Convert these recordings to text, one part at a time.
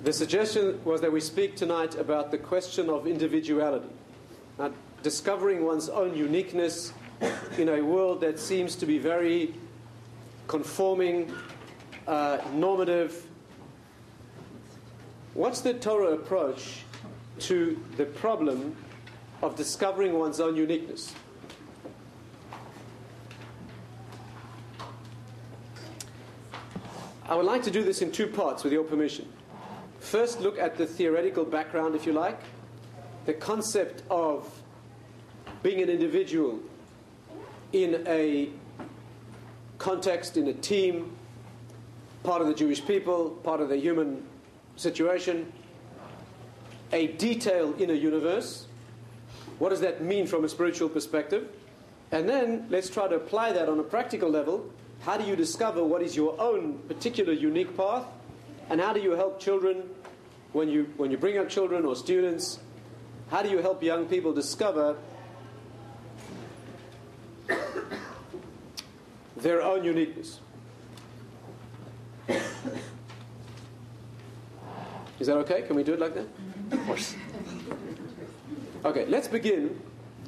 The suggestion was that we speak tonight about the question of individuality. Now, discovering one's own uniqueness in a world that seems to be very conforming, normative. What's the Torah approach to the problem of discovering one's own uniqueness? I would like to do this in two parts with your permission. First, look at the theoretical background, if you like. The concept of being an individual in a context, in a team, part of the Jewish people, part of the human situation, a detail in a universe. What does that mean from a spiritual perspective? And then let's try to apply that on a practical level. How do you discover what is your own particular unique path? And how do you help children, when you bring up children or students, how do you help young people discover their own uniqueness? Is that okay? Can we do it like that? Of course. Okay, let's begin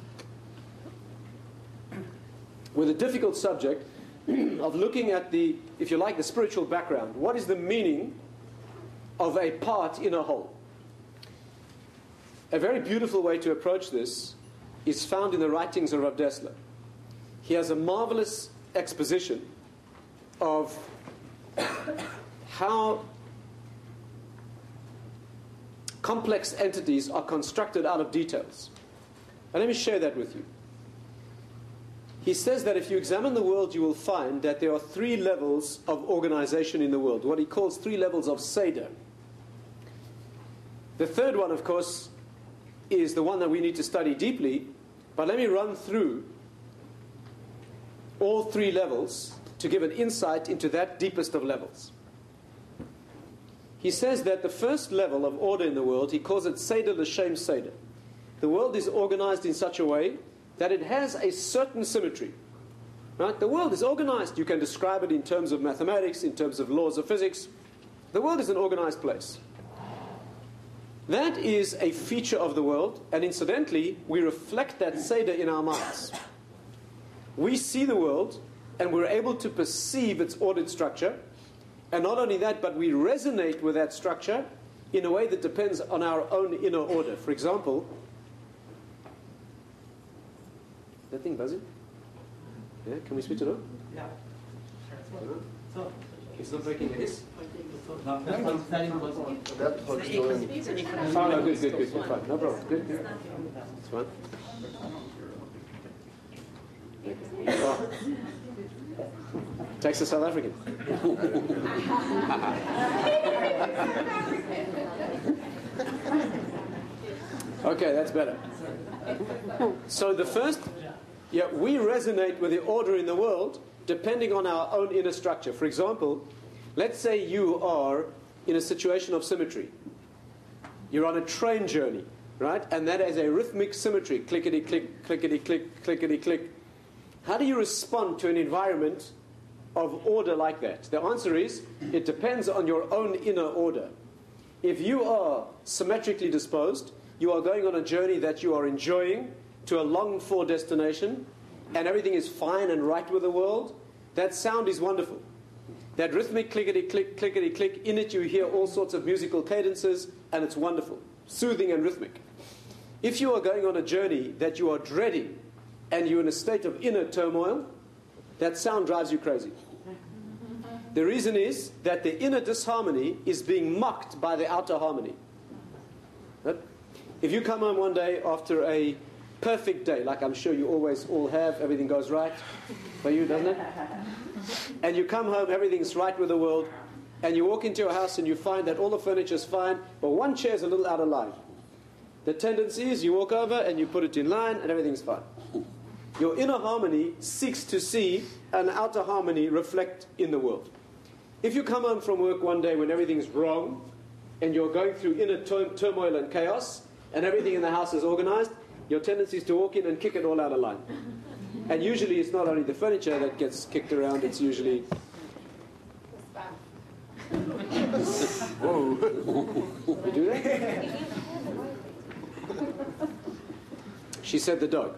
with a difficult subject of looking at the, if you like, the spiritual background. What is the meaning of a part in a whole? A very beautiful way to approach this is found in the writings of Rav Dessler. He has a marvelous exposition of how complex entities are constructed out of details. And let me share that with you. He says that if you examine the world, you will find that there are three levels of organization in the world, what he calls three levels of Seder. The third one, of course, is the one that we need to study deeply, but let me run through all three levels to give an insight into that deepest of levels. He says that the first level of order in the world, he calls it Seder L'Shem Seder. The world is organized in such a way that it has a certain symmetry. Right? The world is organized. You can describe it in terms of mathematics, in terms of laws of physics. The world is an organized place. That is a feature of the world, and incidentally, we reflect that Seder in our minds. We see the world, and we're able to perceive its ordered structure, and not only that, but we resonate with that structure in a way that depends on our own inner order. For example, that thing buzzing? Yeah, can we switch it on? Yeah. So, it's not breaking a hiss? No, That holds going. Oh, no, good, fine. No problem, good. It's fine. Oh. Takes a South African. Okay, that's better. So the first, we resonate with the order in the world depending on our own inner structure. For example, let's say you are in a situation of symmetry. You're on a train journey, right? And that has a rhythmic symmetry, clickety-click, clickety-click, clickety-click. How do you respond to an environment of order like that? The answer is, it depends on your own inner order. If you are symmetrically disposed, you are going on a journey that you are enjoying to a longed-for destination, and everything is fine and right with the world, that sound is wonderful. That rhythmic clickety-click, clickety-click, in it you hear all sorts of musical cadences, and it's wonderful, soothing and rhythmic. If you are going on a journey that you are dreading, and you're in a state of inner turmoil, that sound drives you crazy. The reason is that the inner disharmony is being mocked by the outer harmony. Right? If you come home one day after a perfect day, like I'm sure you always all have, everything goes right for you, doesn't it? And you come home, everything's right with the world, and you walk into your house and you find that all the furniture's fine, but one chair's a little out of line. The tendency is you walk over and you put it in line and everything's fine. Your inner harmony seeks to see an outer harmony reflect in the world. If you come home from work one day when everything's wrong and you're going through inner turmoil and chaos and everything in the house is organized, your tendency is to walk in and kick it all out of line. And usually it's not only the furniture that gets kicked around, it's usually... Whoa. She said the dog.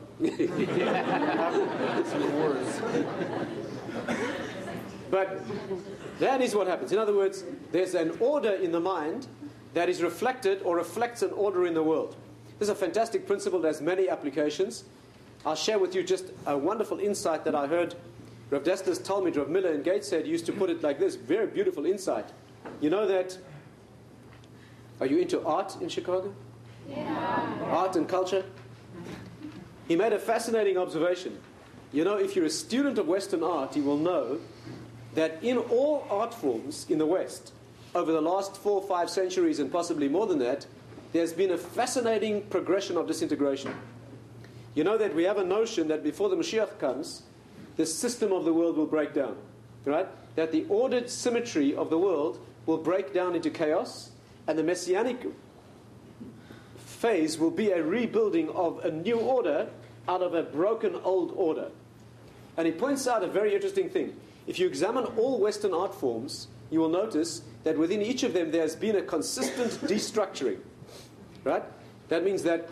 But that is what happens. In other words, there's an order in the mind that is reflected or reflects an order in the world. This is a fantastic principle that has many applications. I'll share with you just a wonderful insight that I heard Rav Dessler's Talmud, Rav Miller in Gateshead, used to put it like this, very beautiful insight. You know that, are you into art in Chicago? Yeah. Art and culture? He made a fascinating observation. You know, if you're a student of Western art, you will know that in all art forms in the West, over the last 4 or 5 centuries and possibly more than that, there's been a fascinating progression of disintegration. You know that we have a notion that before the Mashiach comes, the system of the world will break down, right? That the ordered symmetry of the world will break down into chaos, and the Messianic phase will be a rebuilding of a new order out of a broken old order. And he points out a very interesting thing. If you examine all Western art forms, you will notice that within each of them there's been a consistent destructuring. Right? That means that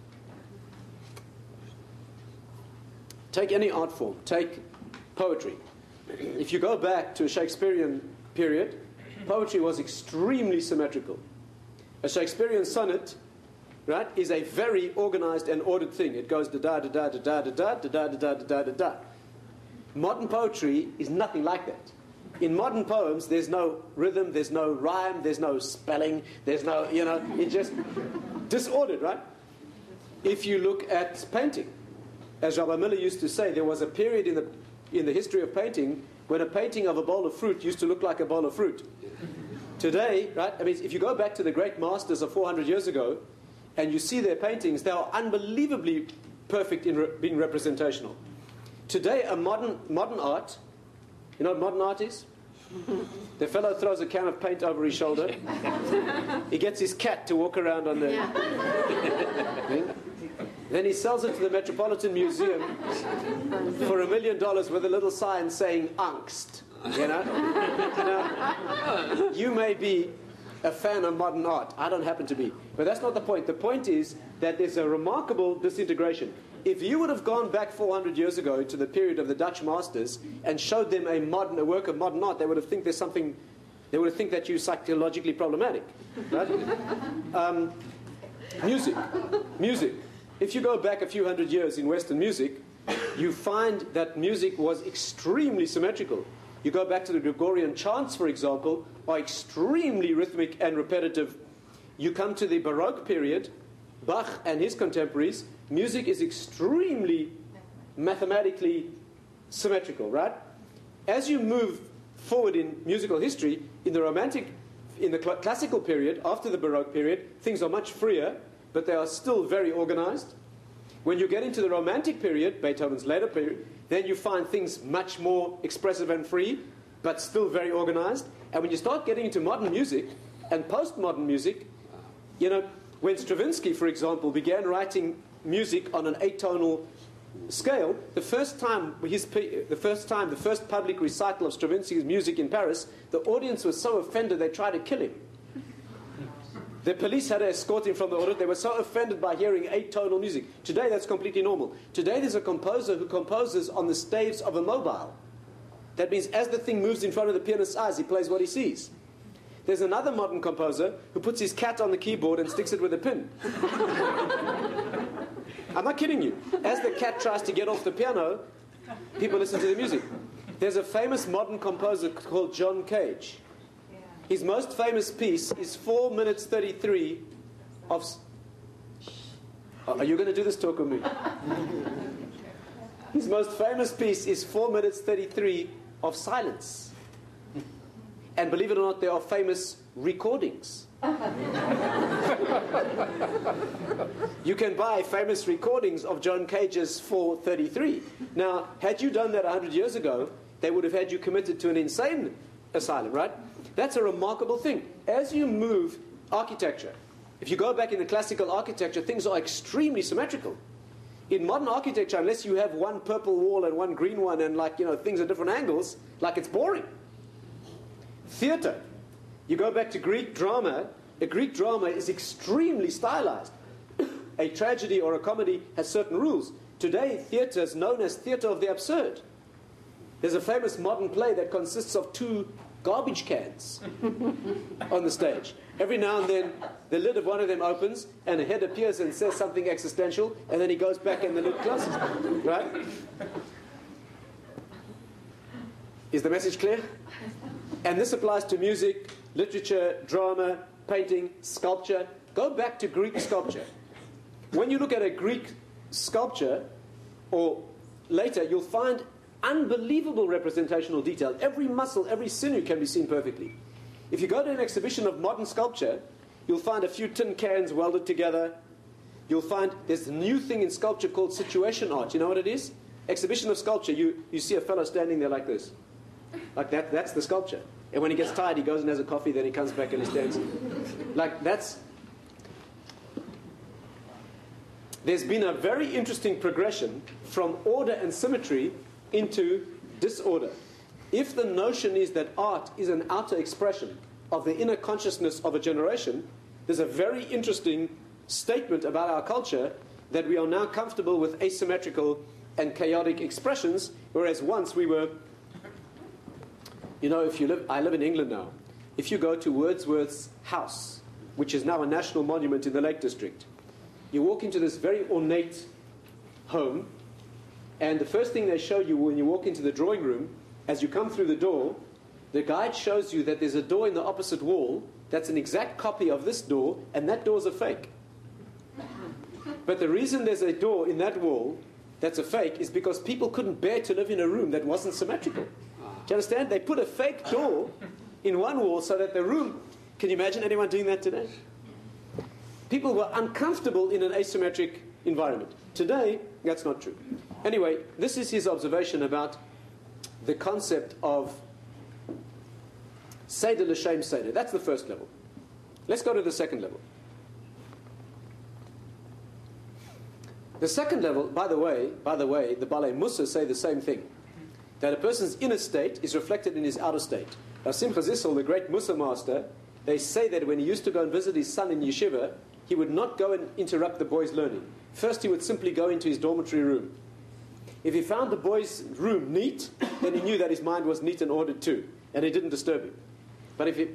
take any art form, take poetry. If you go back to a Shakespearean period, poetry was extremely symmetrical. A Shakespearean sonnet, right, is a very organized and ordered thing. It goes da da da da da da da da da da da da da. Modern poetry is nothing like that. In modern poems, there's no rhythm, there's no rhyme, there's no spelling, there's no, it's just disordered, right? If you look at painting, as Rabbi Miller used to say, there was a period in the history of painting when a painting of a bowl of fruit used to look like a bowl of fruit. Today, right, I mean, if you go back to the great masters of 400 years ago, and you see their paintings, they are unbelievably perfect in being representational. Today, a modern art, you know what modern art is? The fellow throws a can of paint over his shoulder. He gets his cat to walk around on the thing. Then he sells it to the Metropolitan Museum for $1 million with a little sign saying angst. Now, you may be a fan of modern art. I don't happen to be. But that's not the point. The point is that there's a remarkable disintegration. If you would have gone back 400 years ago to the period of the Dutch masters and showed them a work of modern art, they would have think there's something. They would have think that you're psychologically problematic. Right? Music. If you go back a few hundred years in Western music, you find that music was extremely symmetrical. You go back to the Gregorian chants, for example, are extremely rhythmic and repetitive. You come to the Baroque period, Bach and his contemporaries, music is extremely mathematically symmetrical, right? As you move forward in musical history, in the classical period, after the Baroque period, things are much freer, but they are still very organized. When you get into the Romantic period, Beethoven's later period, then you find things much more expressive and free, but still very organized. And when you start getting into modern music and postmodern music, when Stravinsky, for example, began writing music on an 8-tonal scale, the first public recital of Stravinsky's music in Paris, the audience was so offended they tried to kill him. The police had to escort him from the audience. They were so offended by hearing 8-tonal music. Today, that's completely normal. Today, there's a composer who composes on the staves of a mobile. That means as the thing moves in front of the pianist's eyes, he plays what he sees. There's another modern composer who puts his cat on the keyboard and sticks it with a pin. I'm not kidding you. As the cat tries to get off the piano, people listen to the music. There's a famous modern composer called John Cage. His most famous piece is 4 minutes 33 of... Are you going to do this talk with me? His most famous piece is 4 minutes 33 of silence. And believe it or not, there are famous recordings. You can buy famous recordings of John Cage's 4:33. Now, had you done that 100 years ago, they would have had you committed to an insane asylum, right? That's a remarkable thing. As you move architecture, if you go back in the classical architecture, things are extremely symmetrical. In modern architecture, unless you have one purple wall and one green one and things at different angles, it's boring. Theatre. You go back to Greek drama. A Greek drama is extremely stylized. a tragedy or a comedy has certain rules. Today, theatre is known as theatre of the absurd. There's a famous modern play that consists of 2 garbage cans on the stage. Every now and then, the lid of one of them opens, and a head appears and says something existential, and then he goes back and the lid closes. Right? Is the message clear? And this applies to music, literature, drama, painting, sculpture. Go back to Greek sculpture. When you look at a Greek sculpture, or later, you'll find unbelievable representational detail. Every muscle, every sinew can be seen perfectly. If you go to an exhibition of modern sculpture, you'll find a few tin cans welded together. You'll find there's a new thing in sculpture called situation art. You know what it is? Exhibition of sculpture, you see a fellow standing there like this. Like that, that's the sculpture. And when he gets tired, he goes and has a coffee, then he comes back and he stands. Like that's... There's been a very interesting progression from order and symmetry into disorder. If the notion is that art is an outer expression of the inner consciousness of a generation, there's a very interesting statement about our culture that we are now comfortable with asymmetrical and chaotic expressions, whereas once we were... You know, I live in England now. If you go to Wordsworth's house, which is now a national monument in the Lake District, you walk into this very ornate home, and the first thing they show you when you walk into the drawing room, as you come through the door, the guide shows you that there's a door in the opposite wall that's an exact copy of this door, and that door's a fake. But the reason there's a door in that wall that's a fake is because people couldn't bear to live in a room that wasn't symmetrical. Do you understand? They put a fake door in one wall so that the room... Can you imagine anyone doing that today? People were uncomfortable in an asymmetric environment. Today, that's not true. Anyway, this is his observation about the concept of Seder l'shem Seder. That's the first level. Let's go to the second level. The second level, by the way, the Balei Musa say the same thing. That a person's inner state is reflected in his outer state. Now, Simcha Zissel, the great Musa master, they say that when he used to go and visit his son in yeshiva, he would not go and interrupt the boy's learning. First, he would simply go into his dormitory room. If he found the boy's room neat, then he knew that his mind was neat and ordered too, and it didn't disturb him. But if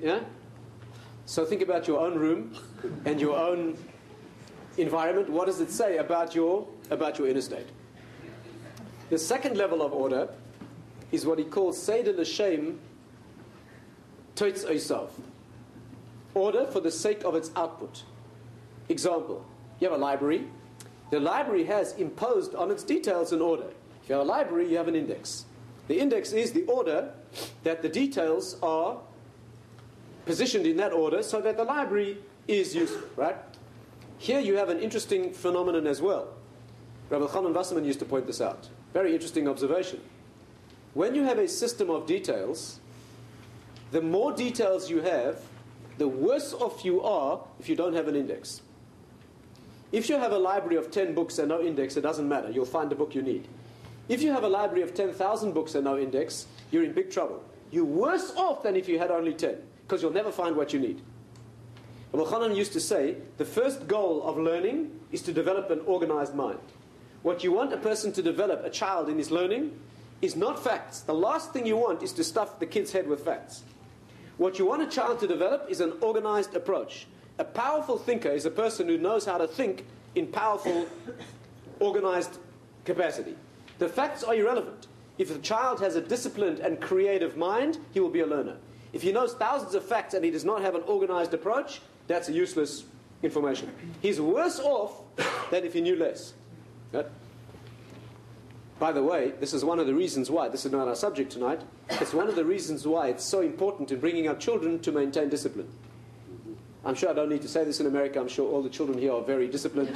so think about your own room and your own environment. What does it say about your inner state? The second level of order is what he calls Seder l'shem Toitz Oisav. Order for the sake of its output. Example, you have a library. The library has imposed on its details an order. If you have a library, you have an index. The index is the order that the details are positioned in that order so that the library is useful, right? Here you have an interesting phenomenon as well. Rabbi Chanan Wasserman used to point this out. Very interesting observation. When you have a system of details, the more details you have, the worse off you are if you don't have an index. If you have a library of 10 books and no index, it doesn't matter. You'll find the book you need. If you have a library of 10,000 books and no index, you're in big trouble. You're worse off than if you had only 10, because you'll never find what you need. Rabbi Chanan used to say, the first goal of learning is to develop an organized mind. What you want a person to develop, a child in his learning, is not facts. The last thing you want is to stuff the kid's head with facts. What you want a child to develop is an organized approach. A powerful thinker is a person who knows how to think in powerful, organized capacity. The facts are irrelevant. If the child has a disciplined and creative mind, he will be a learner. If he knows thousands of facts and he does not have an organized approach, that's a useless information. He's worse off than if he knew less. Right? By the way, this is one of the reasons why, this is not our subject tonight, it's one of the reasons why it's so important in bringing up children to maintain discipline. I'm sure I don't need to say this in America. I'm sure all the children here are very disciplined.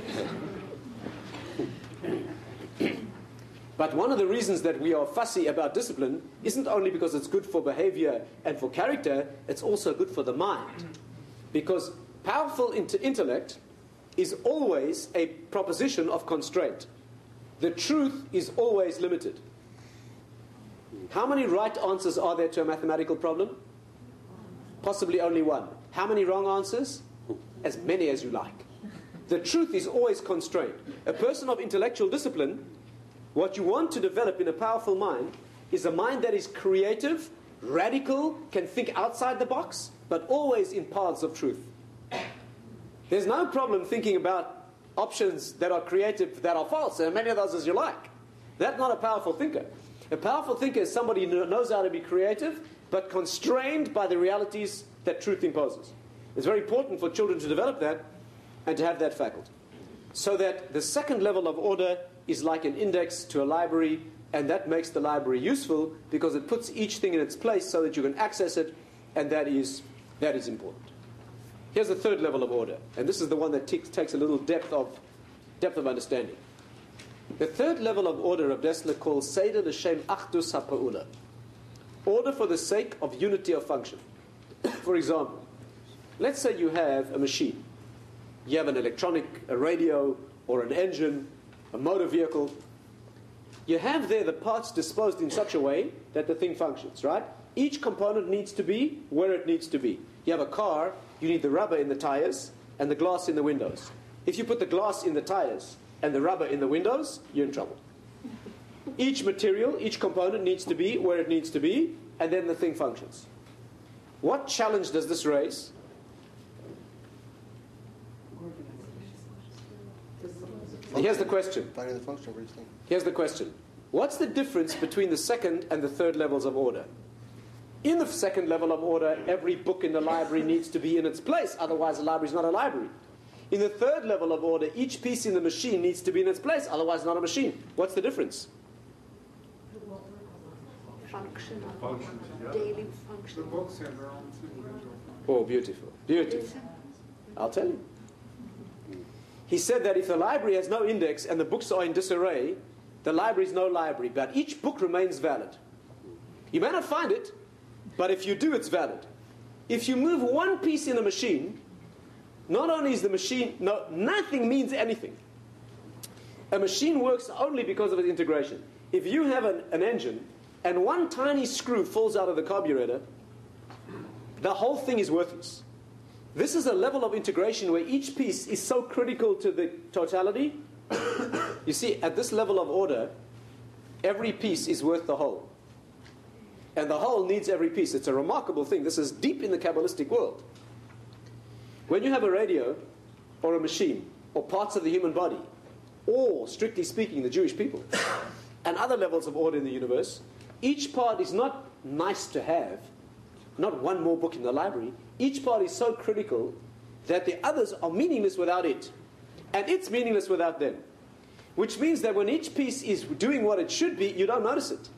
But one of the reasons that we are fussy about discipline isn't only because it's good for behavior and for character, it's also good for the mind. Because powerful intellect is always a proposition of constraint. The truth is always limited. How many right answers are there to a mathematical problem? Possibly only one. How many wrong answers? As many as you like. The truth is always constrained. A person of intellectual discipline, what you want to develop in a powerful mind is a mind that is creative, radical, can think outside the box, but always in paths of truth. There's no problem thinking about options that are creative, that are false, and many of those as you like. That's not a powerful thinker. A powerful thinker is somebody who knows how to be creative, but constrained by the realities that truth imposes. It's very important for children to develop that and to have that faculty. So that the second level of order is like an index to a library, and that makes the library useful because it puts each thing in its place so that you can access it, and that is important. Here's the third level of order, and this is the one that takes a little depth of understanding. The third level of order of Dessler calls Seder L'Shem Achdus HaPa'ula, order for the sake of unity of function. For example, let's say you have a machine. You have an a radio, or an engine, a motor vehicle. You have there the parts disposed in such a way that the thing functions, right? Each component needs to be where it needs to be. You have a car, you need the rubber in the tires and the glass in the windows. If you put the glass in the tires and the rubber in the windows, you're in trouble. Each material, each component needs to be where it needs to be, and then the thing functions. What challenge does this raise? Here's the question. Here's the question. What's the difference between the second and the third levels of order? In the second level of order, every book in the library needs to be in its place, otherwise the library is not a library. In the third level of order, each piece in the machine needs to be in its place, otherwise not a machine. What's the difference? Functional, daily function. The books have their own individual. Oh, beautiful. Beautiful. I'll tell you. He said that if the library has no index and the books are in disarray, the library is no library, but each book remains valid. You may not find it, but if you do, it's valid. If you move one piece in a machine, not only is the machine, nothing means anything. A machine works only because of its integration. If you have an engine and one tiny screw falls out of the carburetor, the whole thing is worthless. This is a level of integration where each piece is so critical to the totality. You see, at this level of order, every piece is worth the whole. And the whole needs every piece. It's a remarkable thing. This is deep in the Kabbalistic world. When you have a radio, or a machine, or parts of the human body, or, strictly speaking, the Jewish people, and other levels of order in the universe, each part is not nice to have, not one more book in the library. Each part is so critical that the others are meaningless without it. And it's meaningless without them. Which means that when each piece is doing what it should be, you don't notice it.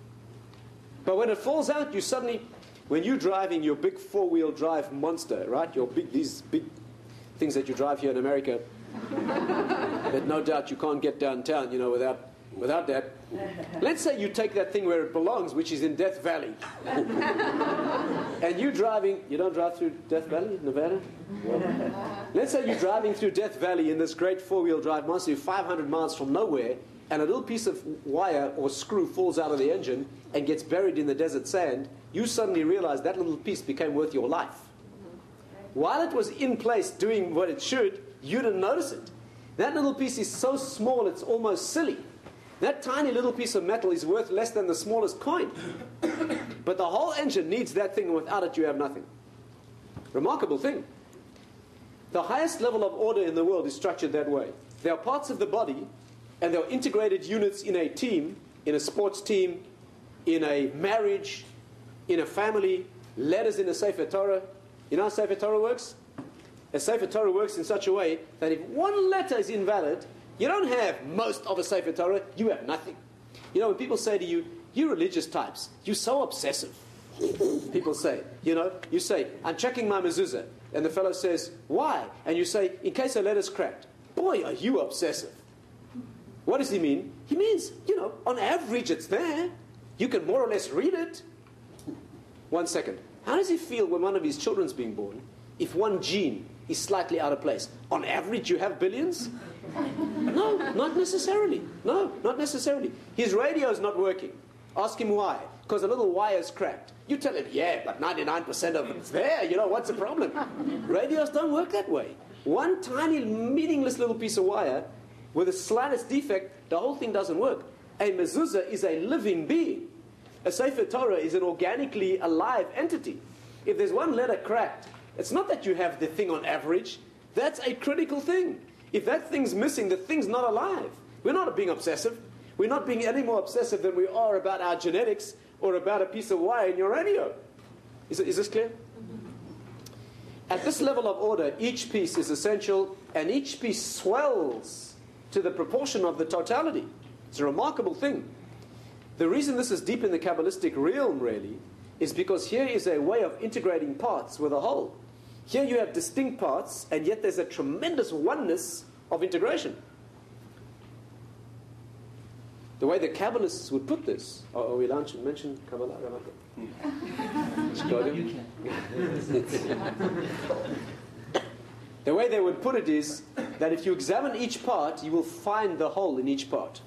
But when it falls out, you suddenly, when you're driving your big four-wheel drive monster, right? These big things that you drive here in America, that no doubt you can't get downtown, without that. Let's say you take that thing where it belongs, which is in Death Valley. And you're driving, you don't drive through Death Valley, Nevada? Let's say you're driving through Death Valley in this great four-wheel drive monster, 500 miles from nowhere, and a little piece of wire or screw falls out of the engine and gets buried in the desert sand. You suddenly realize that little piece became worth your life. While it was in place doing what it should, you didn't notice it. That little piece is so small it's almost silly. That tiny little piece of metal is worth less than the smallest coin. But the whole engine needs that thing, and without it you have nothing. Remarkable thing. The highest level of order in the world is structured that way. There are parts of the body, and there are integrated units in a team, in a sports team, in a marriage, in a family, letters in a Sefer Torah. You know how Sefer Torah works? A Sefer Torah works in such a way that if one letter is invalid, you don't have most of a Sefer Torah, you have nothing. When people say to you, you religious types, you're so obsessive. People say, you say, I'm checking my mezuzah. And the fellow says, why? And you say, in case a letter's cracked. Boy, are you obsessive. What does he mean? He means, on average it's there. You can more or less read it. 1 second. How does he feel when one of his children's being born if one gene is slightly out of place? On average you have billions? No, not necessarily. No, not necessarily. His radio's not working. Ask him why. Because a little wire's cracked. You tell him, yeah, but 99% of it's there. What's the problem? Radios don't work that way. One tiny, meaningless little piece of wire with the slightest defect, the whole thing doesn't work. A mezuzah is a living being. A Sefer Torah is an organically alive entity. If there's one letter cracked, it's not that you have the thing on average. That's a critical thing. If that thing's missing, the thing's not alive. We're not being obsessive. We're not being any more obsessive than we are about our genetics or about a piece of wire in your radio. Is this clear? At this level of order, each piece is essential, and each piece swells to the proportion of the totality. It's a remarkable thing. The reason this is deep in the Kabbalistic realm, really, is because here is a way of integrating parts with a whole. Here you have distinct parts, and yet there's a tremendous oneness of integration. The way the Kabbalists would put this, are we allowed to mention Kabbalah? The way they would put it is that if you examine each part, you will find the whole in each part.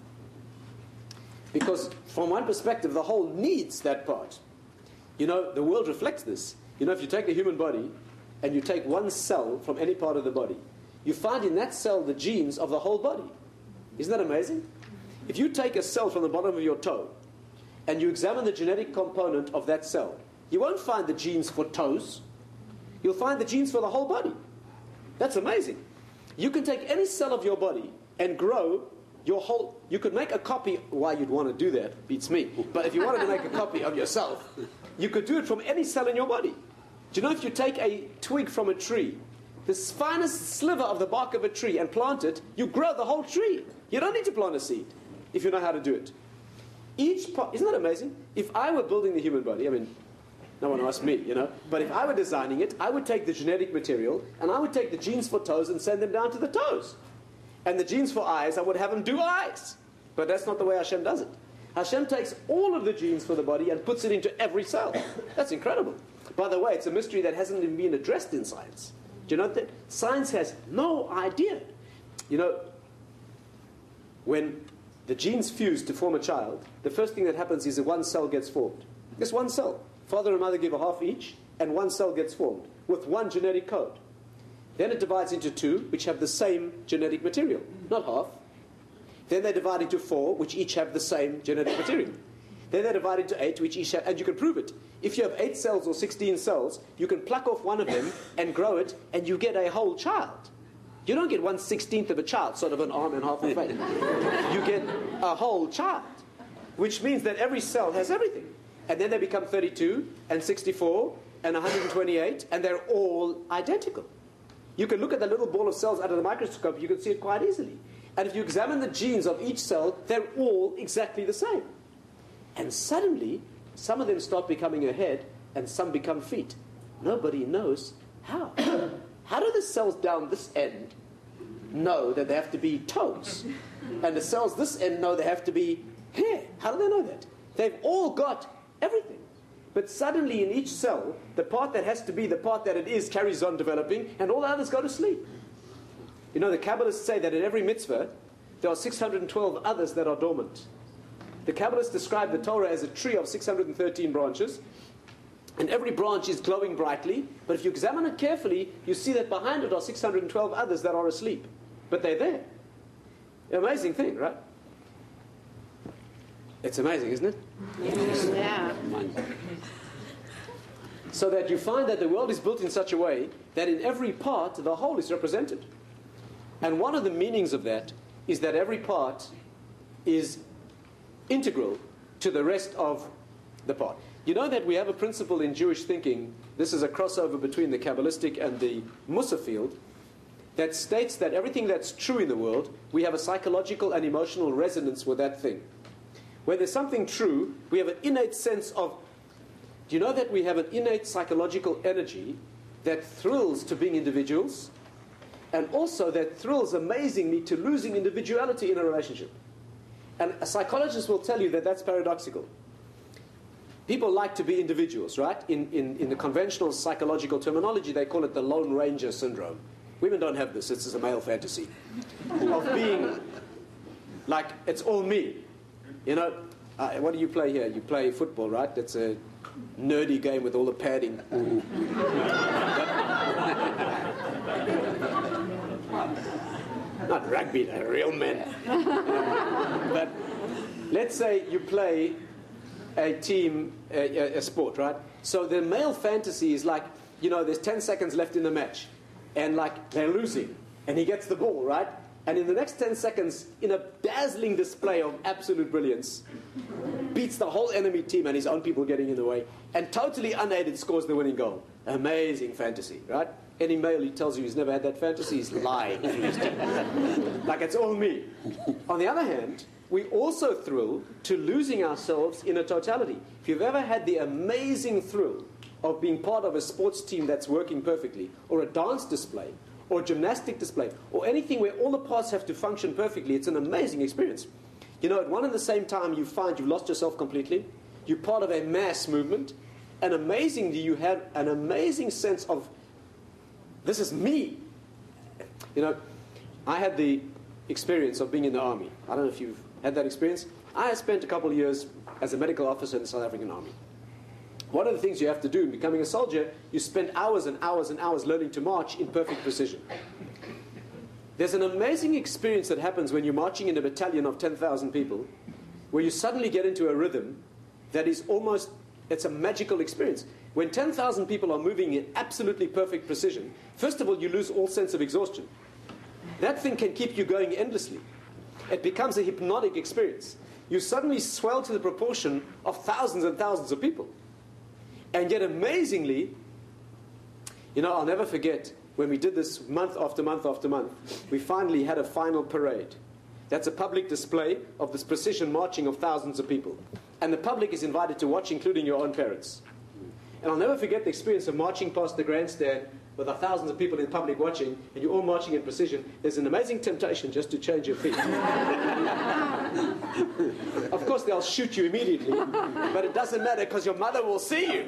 Because from one perspective, the whole needs that part. You know, the world reflects this. You know, if you take the human body and you take one cell from any part of the body, you find in that cell the genes of the whole body. Isn't that amazing? If you take a cell from the bottom of your toe and you examine the genetic component of that cell, you won't find the genes for toes. You'll find the genes for the whole body. That's amazing. You can take any cell of your body and grow your whole... You could make a copy... Why you'd want to do that beats me. But if you wanted to make a copy of yourself, you could do it from any cell in your body. Do you know if you take a twig from a tree, the finest sliver of the bark of a tree, and plant it, you grow the whole tree. You don't need to plant a seed if you know how to do it. Each part... Isn't that amazing? If I were building the human body, I mean... No one asked me, you know. But if I were designing it, I would take the genetic material and I would take the genes for toes and send them down to the toes. And the genes for eyes, I would have them do eyes. But that's not the way Hashem does it. Hashem takes all of the genes for the body and puts it into every cell. That's incredible. By the way, it's a mystery that hasn't even been addressed in science. Do you know that? Science has no idea. You know, when the genes fuse to form a child, the first thing that happens is that one cell gets formed. Just one cell. Father and mother give a half each, and one cell gets formed with one genetic code. Then it divides into two, which have the same genetic material, not half. Then they divide into four, which each have the same genetic material. Then they divide into eight, which each have, and you can prove it. If you have 8 cells or 16 cells, you can pluck off one of them and grow it, and you get a whole child. You don't get 1/16 of a child, sort of an arm and half a face. You get a whole child, which means that every cell has everything. And then they become 32 and 64 and 128, and they're all identical. You can look at the little ball of cells under the microscope, you can see it quite easily. And if you examine the genes of each cell, they're all exactly the same. And suddenly, some of them start becoming a head, and some become feet. Nobody knows how. How do the cells down this end know that they have to be toes? And the cells this end know they have to be hair. How do they know that? They've all got everything. But suddenly in each cell, the part that has to be the part that it is carries on developing, and all the others go to sleep. You know, the Kabbalists say that in every mitzvah, there are 612 others that are dormant. The Kabbalists describe the Torah as a tree of 613 branches, and every branch is glowing brightly, but if you examine it carefully, you see that behind it are 612 others that are asleep. But they're there. Amazing thing, right? It's amazing, isn't it? Yeah. So that you find that the world is built in such a way that in every part, the whole is represented. And one of the meanings of that is that every part is integral to the rest of the part. You know that we have a principle in Jewish thinking, this is a crossover between the Kabbalistic and the Mussar field, that states that everything that's true in the world, we have a psychological and emotional resonance with that thing. When there's something true, we have an innate sense of... Do you know that we have an innate psychological energy that thrills to being individuals, and also that thrills amazingly to losing individuality in a relationship? And a psychologist will tell you that that's paradoxical. People like to be individuals, right? In the conventional psychological terminology, they call it the Lone Ranger syndrome. Women don't have this. This is a male fantasy of being like, it's all me. You know, what do you play here? You play football, right? It's a nerdy game with all the padding. Not rugby, they're real men. But let's say you play a team, a sport, right? So the male fantasy is like, there's 10 seconds left in the match, and like they're losing, and he gets the ball, right? And in the next 10 seconds, in a dazzling display of absolute brilliance, beats the whole enemy team and his own people getting in the way, and totally unaided scores the winning goal. Amazing fantasy, right? Any male who tells you he's never had that fantasy is lying. Like it's all me. On the other hand, we also thrill to losing ourselves in a totality. If you've ever had the amazing thrill of being part of a sports team that's working perfectly, or a dance display, or gymnastic display, or anything where all the parts have to function perfectly, it's an amazing experience. At one and the same time, you find you've lost yourself completely. You're part of a mass movement. And amazingly, you have an amazing sense of, this is me. I had the experience of being in the army. I don't know if you've had that experience. I spent a couple of years as a medical officer in the South African Army. One of the things you have to do in becoming a soldier, you spend hours and hours and hours learning to march in perfect precision. There's an amazing experience that happens when you're marching in a battalion of 10,000 people, where you suddenly get into a rhythm that is almost, it's a magical experience. When 10,000 people are moving in absolutely perfect precision, first of all, you lose all sense of exhaustion. That thing can keep you going endlessly. It becomes a hypnotic experience. You suddenly swell to the proportion of thousands and thousands of people. And yet, amazingly, I'll never forget when we did this month after month after month, we finally had a final parade. That's a public display of this precision marching of thousands of people. And the public is invited to watch, including your own parents. And I'll never forget the experience of marching past the grandstand with thousands of people in public watching, and you're all marching in precision. There's an amazing temptation just to change your feet. Of course, they'll shoot you immediately, but it doesn't matter because your mother will see you.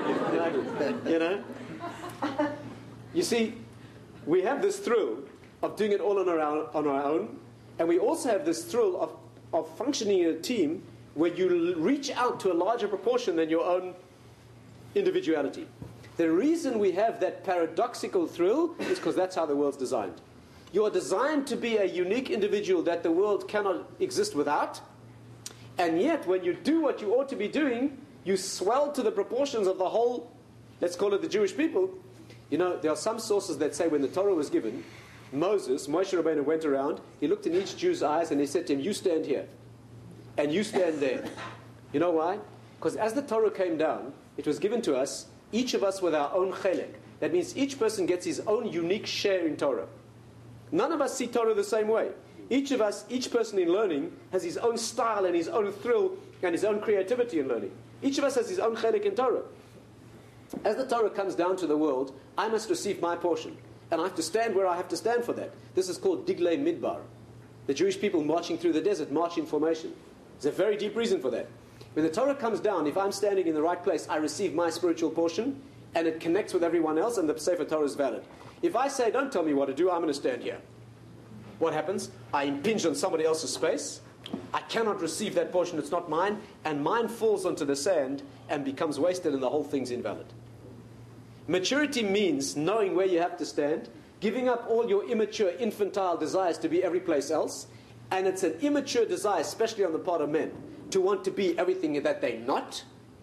You see, we have this thrill of doing it all on our own, and we also have this thrill of functioning in a team where you reach out to a larger proportion than your own individuality. The reason we have that paradoxical thrill is because that's how the world's designed. You are designed to be a unique individual that the world cannot exist without, and yet when you do what you ought to be doing, you swell to the proportions of the whole, let's call it the Jewish people. There are some sources that say when the Torah was given, Moshe Rabbeinu went around, he looked in each Jew's eyes and he said to him, you stand here, and you stand there. You know why? Because as the Torah came down, it was given to us, each of us with our own chelek. That means each person gets his own unique share in Torah. None of us see Torah the same way. Each of us, each person in learning, has his own style and his own thrill and his own creativity in learning. Each of us has his own chelek in Torah. As the Torah comes down to the world, I must receive my portion. And I have to stand where I have to stand for that. This is called Diglei Midbar. The Jewish people marching through the desert march in formation. There's a very deep reason for that. When the Torah comes down, if I'm standing in the right place, I receive my spiritual portion, and it connects with everyone else, and the Sefer Torah is valid. If I say, don't tell me what to do, I'm going to stand here. What happens? I impinge on somebody else's space. I cannot receive that portion, it's not mine, and mine falls onto the sand and becomes wasted, and the whole thing's invalid. Maturity means knowing where you have to stand, giving up all your immature, infantile desires to be every place else, and it's an immature desire, especially on the part of men, to want to be everything that they're not,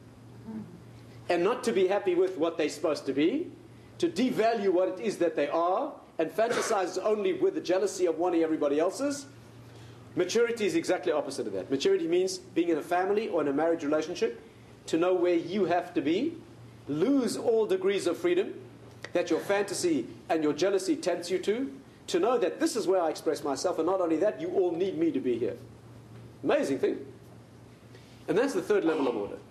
and not to be happy with what they're supposed to be, to devalue what it is that they are, and fantasize only with the jealousy of wanting everybody else's. Maturity is exactly opposite of that. Maturity means being in a family or in a marriage relationship, to know where you have to be, lose all degrees of freedom that your fantasy and your jealousy tempts you to know that this is where I express myself, and not only that, you all need me to be here. Amazing thing. And that's the third level of order.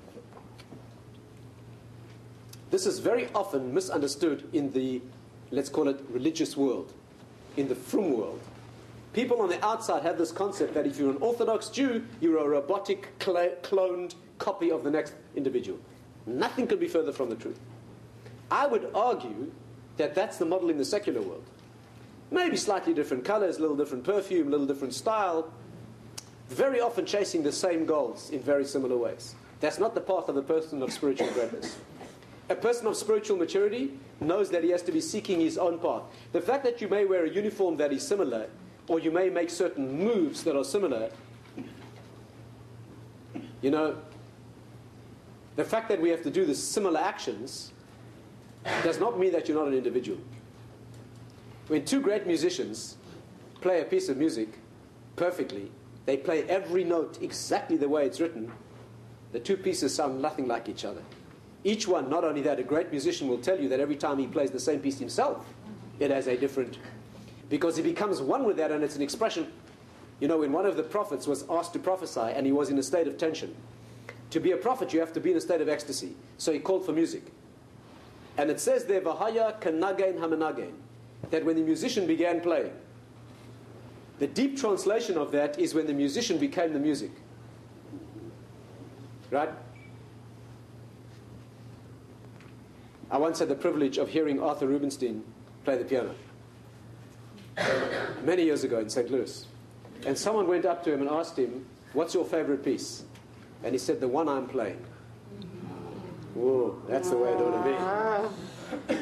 This is very often misunderstood in the, let's call it, religious world, in the frum world. People on the outside have this concept that if you're an Orthodox Jew, you're a robotic, cloned copy of the next individual. Nothing could be further from the truth. I would argue that that's the model in the secular world. Maybe slightly different colors, a little different perfume, a little different style, very often chasing the same goals in very similar ways. That's not the path of a person of spiritual greatness. A person of spiritual maturity knows that he has to be seeking his own path. The fact that you may wear a uniform that is similar or you may make certain moves that are similar. You know, the fact that we have to do the similar actions does not mean that you're not an individual. When two great musicians play a piece of music perfectly, they play every note exactly the way it's written, the two pieces sound nothing like each other. Each one, not only that, a great musician will tell you that every time he plays the same piece himself, it has a different, because he becomes one with that, and it's an expression. You know, when one of the prophets was asked to prophesy and he was in a state of tension, to be a prophet you have to be in a state of ecstasy. So he called for music. And it says there, Vahaya kanagain hamanagain, that when the musician began playing, the deep translation of that is when the musician became the music. Right? I once had the privilege of hearing Arthur Rubinstein play the piano many years ago in St. Louis. And someone went up to him and asked him, "What's your favorite piece?" And he said, "The one I'm playing." Whoa, that's the way it ought to be.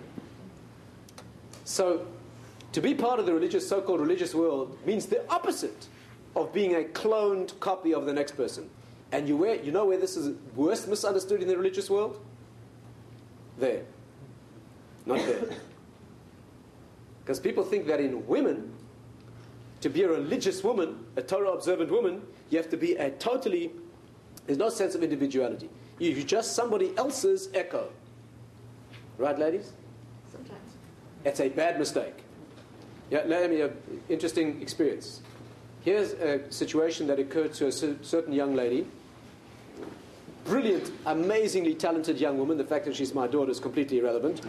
So, to be part of the religious, so-called religious world means the opposite of being a cloned copy of the next person. And you know where this is worst misunderstood in the religious world? There. Not there. Because people think that in women, to be a religious woman, a Torah-observant woman, you have to be a totally... There's no sense of individuality. You're just somebody else's echo. Right, ladies? Sometimes. It's a bad mistake. Yeah, let me an interesting experience. Here's a situation that occurred to a certain young lady. Brilliant, amazingly talented young woman. The fact that she's my daughter is completely irrelevant.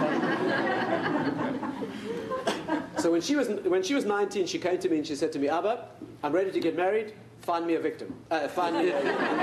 So when she was 19, she came to me and she said to me, "Abba, I'm ready to get married. Find me a victim. Find me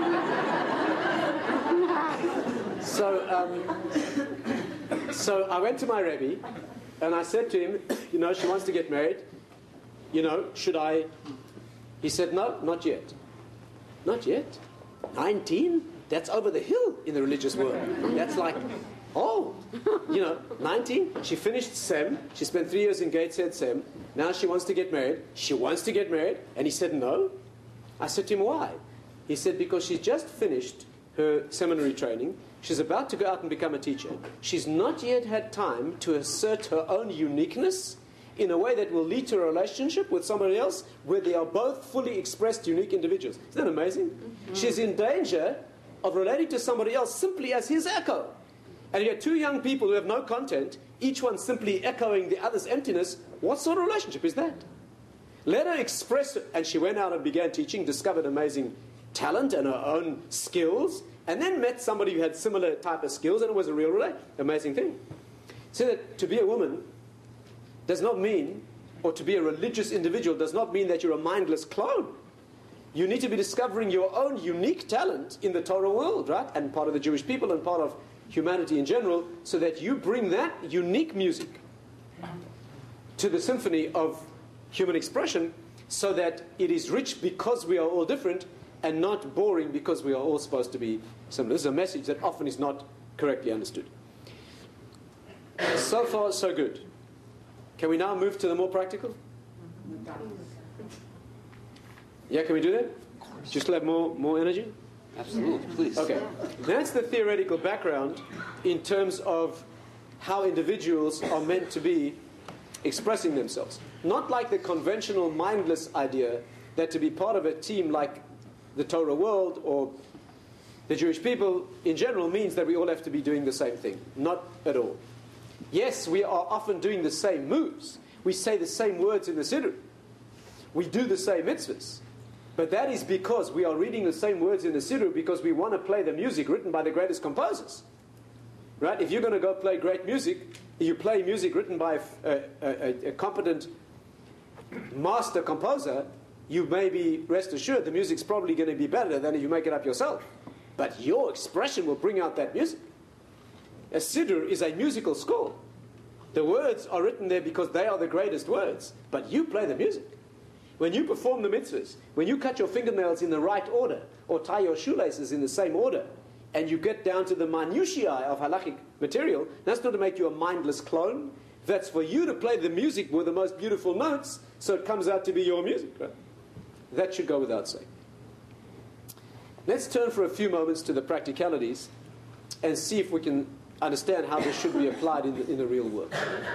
So I went to my Rebbe and I said to him, you know, she wants to get married. You know, should I? He said, "No, not yet." Not yet? 19? That's over the hill in the religious world. That's like, oh, you know, 19. She finished SEM. She spent 3 years in Gateshead SEM. Now she wants to get married. She wants to get married. And he said, "No." I said to him, "Why?" He said, "Because she's just finished her seminary training. She's about to go out and become a teacher. She's not yet had time to assert her own uniqueness in a way that will lead to a relationship with somebody else where they are both fully expressed unique individuals." Isn't that amazing? Mm-hmm. She's in danger of relating to somebody else simply as his echo. And you get two young people who have no content, each one simply echoing the other's emptiness. What sort of relationship is that? Let her express it. And she went out and began teaching, discovered amazing talent and her own skills, and then met somebody who had similar type of skills, and it was a real amazing thing. So that to be a woman does not mean, or to be a religious individual does not mean that you're a mindless clone. You need to be discovering your own unique talent in the Torah world, right? And part of the Jewish people and part of humanity in general, so that you bring that unique music to the symphony of human expression, so that it is rich because we are all different and not boring because we are all supposed to be similar. This is a message that often is not correctly understood. So far, so good. Can we now move to the more practical? Yeah, can we do that? Do you still have more energy? Absolutely, please. Okay. That's the theoretical background in terms of how individuals are meant to be expressing themselves. Not like the conventional mindless idea that to be part of a team like the Torah world or the Jewish people in general means that we all have to be doing the same thing. Not at all. Yes, we are often doing the same moves. We say the same words in the Siddur. We do the same mitzvahs. But that is because we are reading the same words in the Siddur because we want to play the music written by the greatest composers. Right? If you're going to go play great music, you play music written by a competent master composer, you may be rest assured the music's probably going to be better than if you make it up yourself. But your expression will bring out that music. A Siddur is a musical score. The words are written there because they are the greatest words, but you play the music. When you perform the mitzvahs, when you cut your fingernails in the right order, or tie your shoelaces in the same order, and you get down to the minutiae of halachic material, that's not to make you a mindless clone. that's for you to play the music with the most beautiful notes, so it comes out to be your music. Right? That should go without saying. Let's turn for a few moments to the practicalities and see if we can understand how this should be applied in the real world.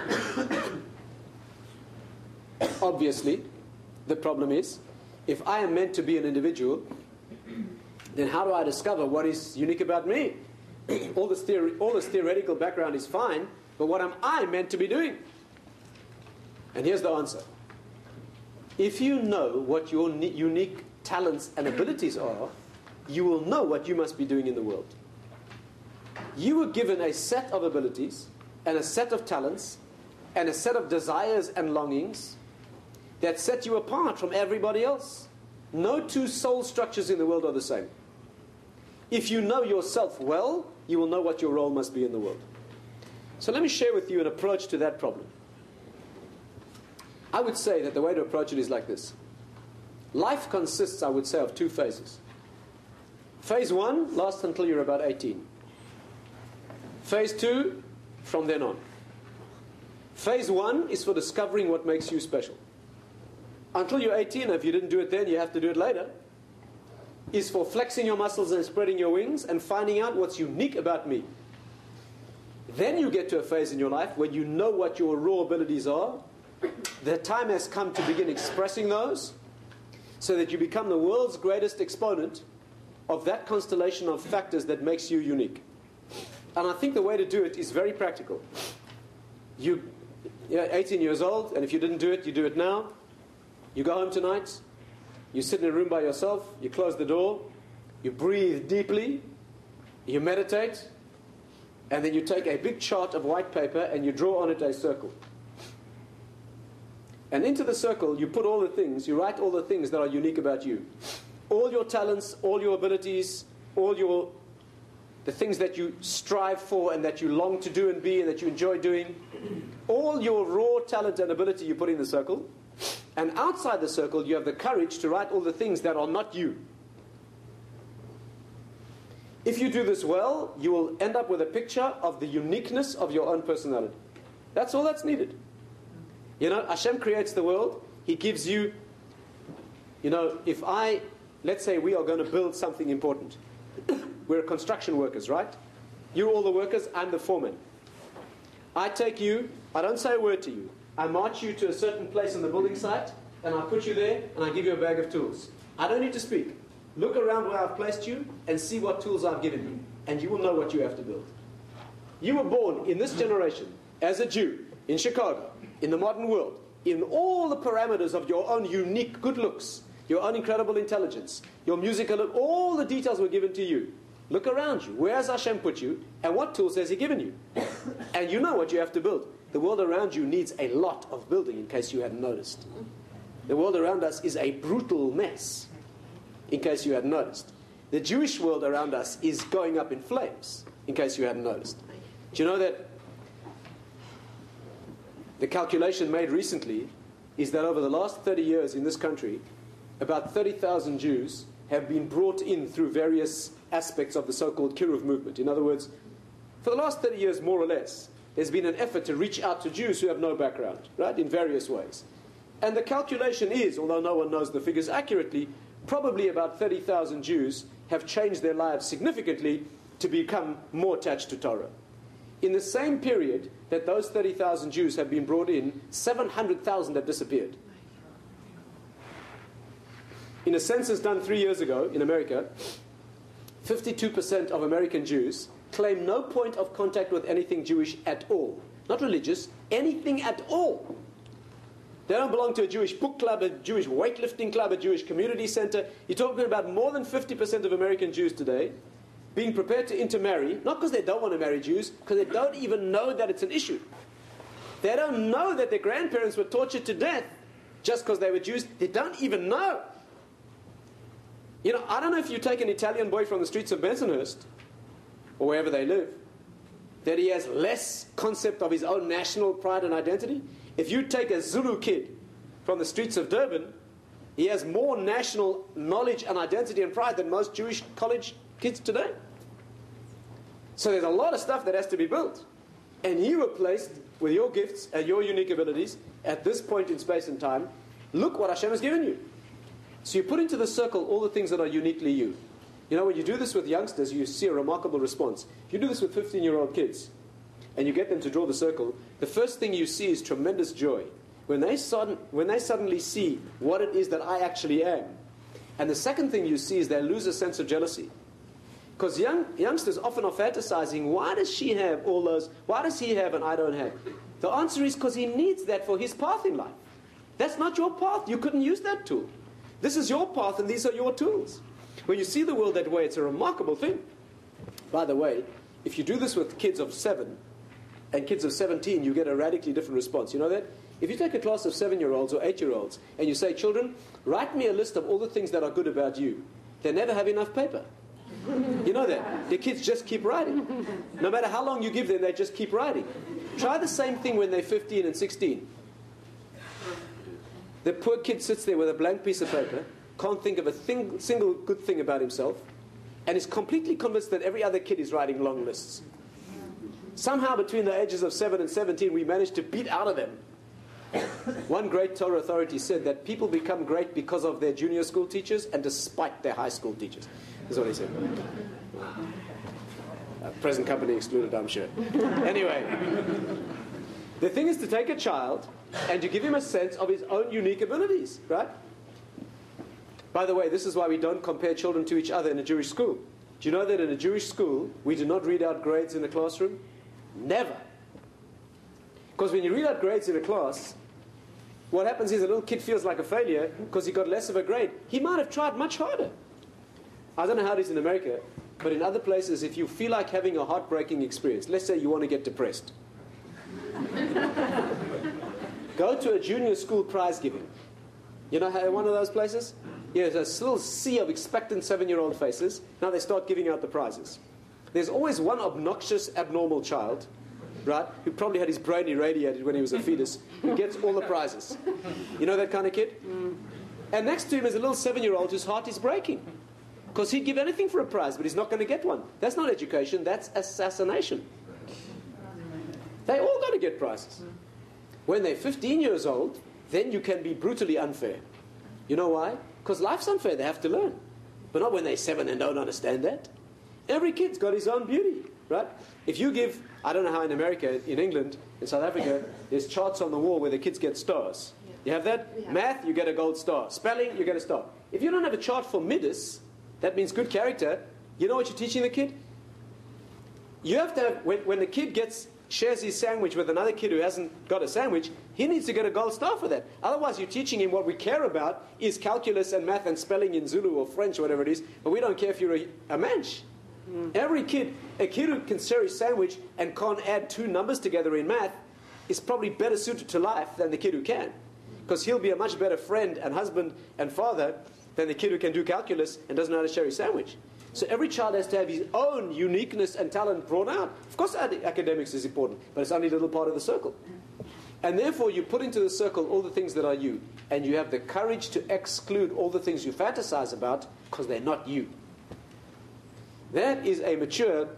Obviously, the problem is, if I am meant to be an individual, then how do I discover what is unique about me? All this theoretical background is fine, but what am I meant to be doing? And here's the answer. If you know what your unique talents and abilities are, you will know what you must be doing in the world. You were given a set of abilities and a set of talents and a set of desires and longings that set you apart from everybody else. No two soul structures in the world are the same. If you know yourself well, you will know what your role must be in the world. So let me share with you an approach to that problem. I would say that the way to approach it is like this. Life consists, I would say, of two phases. Phase 1 lasts until you're about 18. Phase 2, from then on. Phase 1 is for discovering what makes you special. Until you're 18, if you didn't do it then, you have to do it later. Is for flexing your muscles and spreading your wings and finding out what's unique about me. Then you get to a phase in your life where you know what your raw abilities are. The time has come to begin expressing those so that you become the world's greatest exponent of that constellation of factors that makes you unique. And I think the way to do it is very practical. You're 18 years old, and if you didn't do it, you do it now. You go home tonight, you sit in a room by yourself, you close the door, you breathe deeply, you meditate, and then you take a big chart of white paper and you draw on it a circle. And into the circle, you put all the things, you write all the things that are unique about you. All your talents, all your abilities, the things that you strive for and that you long to do and be and that you enjoy doing. All your raw talent and ability you put in the circle. And outside the circle, you have the courage to write all the things that are not you. If you do this well, you will end up with a picture of the uniqueness of your own personality. That's all that's needed. You know, Hashem creates the world. He gives you, let's say we are going to build something important. We're construction workers, right? You're all the workers, I'm the foreman. I take you, I don't say a word to you. I march you to a certain place on the building site, and I put you there, and I give you a bag of tools. I don't need to speak. Look around where I've placed you, and see what tools I've given you, and you will know what you have to build. You were born in this generation as a Jew, in Chicago, in the modern world, in all the parameters of your own unique good looks, your own incredible intelligence, your musical, all the details were given to you. Look around you. Where has Hashem put you, and what tools has He given you? And you know what you have to build. The world around you needs a lot of building, in case you hadn't noticed. The world around us is a brutal mess, in case you hadn't noticed. The Jewish world around us is going up in flames, in case you hadn't noticed. Do you know that the calculation made recently is that over the last 30 years in this country, about 30,000 Jews have been brought in through various aspects of the so-called Kiruv movement. In other words, for the last 30 years, more or less, there's been an effort to reach out to Jews who have no background, right, in various ways. And the calculation is, although no one knows the figures accurately, probably about 30,000 Jews have changed their lives significantly to become more attached to Torah. In the same period that those 30,000 Jews have been brought in, 700,000 have disappeared. In a census done 3 years ago in America, 52% of American Jews claim no point of contact with anything Jewish at all. Not religious, anything at all. They don't belong to a Jewish book club, a Jewish weightlifting club, a Jewish community center. You're talking about more than 50% of American Jews today being prepared to intermarry, not because they don't want to marry Jews, because they don't even know that it's an issue. They don't know that their grandparents were tortured to death just because they were Jews. They don't even know. You know, I don't know if you take an Italian boy from the streets of Bensonhurst, or wherever they live, that he has less concept of his own national pride and identity. If you take a Zulu kid from the streets of Durban, he has more national knowledge and identity and pride than most Jewish college kids today. So there's a lot of stuff that has to be built. And you were placed with your gifts and your unique abilities, at this point in space and time, look what Hashem has given you. So you put into the circle all the things that are uniquely you. You know, when you do this with youngsters, you see a remarkable response. If you do this with 15-year-old kids, and you get them to draw the circle, the first thing you see is tremendous joy. When they suddenly see what it is that I actually am. And the second thing you see is they lose a sense of jealousy. Because youngsters often are fantasizing, why does she have all those, why does he have and I don't have? The answer is because he needs that for his path in life. That's not your path. You couldn't use that tool. This is your path and these are your tools. When you see the world that way, it's a remarkable thing. By the way, if you do this with kids of 7 and kids of 17, you get a radically different response. You know that? If you take a class of 7-year-olds or 8-year-olds and you say, children, write me a list of all the things that are good about you, they never have enough paper. You know that? The kids just keep writing. No matter how long you give them, they just keep writing. Try the same thing when they're 15 and 16. The poor kid sits there with a blank piece of paper, can't think of a single good thing about himself, and is completely convinced that every other kid is writing long lists. Somehow between the ages of 7 and 17, we managed to beat out of them. One great Torah authority said that people become great because of their junior school teachers and despite their high school teachers. That's what he said. Present company excluded, I'm sure. Anyway, the thing is to take a child and to give him a sense of his own unique abilities, right? By the way, this is why we don't compare children to each other in a Jewish school. Do you know that in a Jewish school, we do not read out grades in the classroom? Never. Because when you read out grades in a class, what happens is a little kid feels like a failure because he got less of a grade. He might have tried much harder. I don't know how it is in America, but in other places, if you feel like having a heartbreaking experience, let's say you want to get depressed, go to a junior school prize giving. You know how one of those places? Yeah, there's a little sea of expectant 7-year-old faces. Now they start giving out the prizes. There's always one obnoxious, abnormal child, right, who probably had his brain irradiated when he was a fetus, who gets all the prizes. You know that kind of kid? And next to him is a little 7-year-old whose heart is breaking. Because he'd give anything for a prize, but he's not going to get one. That's not education, that's assassination. They all got to get prizes. When they're 15 years old, then you can be brutally unfair. You know why? Because life's unfair, they have to learn. But not when they're 7 and don't understand that. Every kid's got his own beauty, right? If you give, I don't know how in America, in England, in South Africa, there's charts on the wall where the kids get stars. You have that? Yeah. Math, you get a gold star. Spelling, you get a star. If you don't have a chart for Midas, that means good character, you know what you're teaching the kid? You have to have, when the kid shares his sandwich with another kid who hasn't got a sandwich, he needs to get a gold star for that. Otherwise, you're teaching him what we care about is calculus and math and spelling in Zulu or French or whatever it is, but we don't care if you're a mensch. Every kid, a kid who can share his sandwich and can't add 2 numbers together in math is probably better suited to life than the kid who can. Because he'll be a much better friend and husband and father than the kid who can do calculus and doesn't know how to share his sandwich. So every child has to have his own uniqueness and talent brought out. Of course academics is important, but it's only a little part of the circle. And therefore you put into the circle all the things that are you, and you have the courage to exclude all the things you fantasize about because they're not you. That is a mature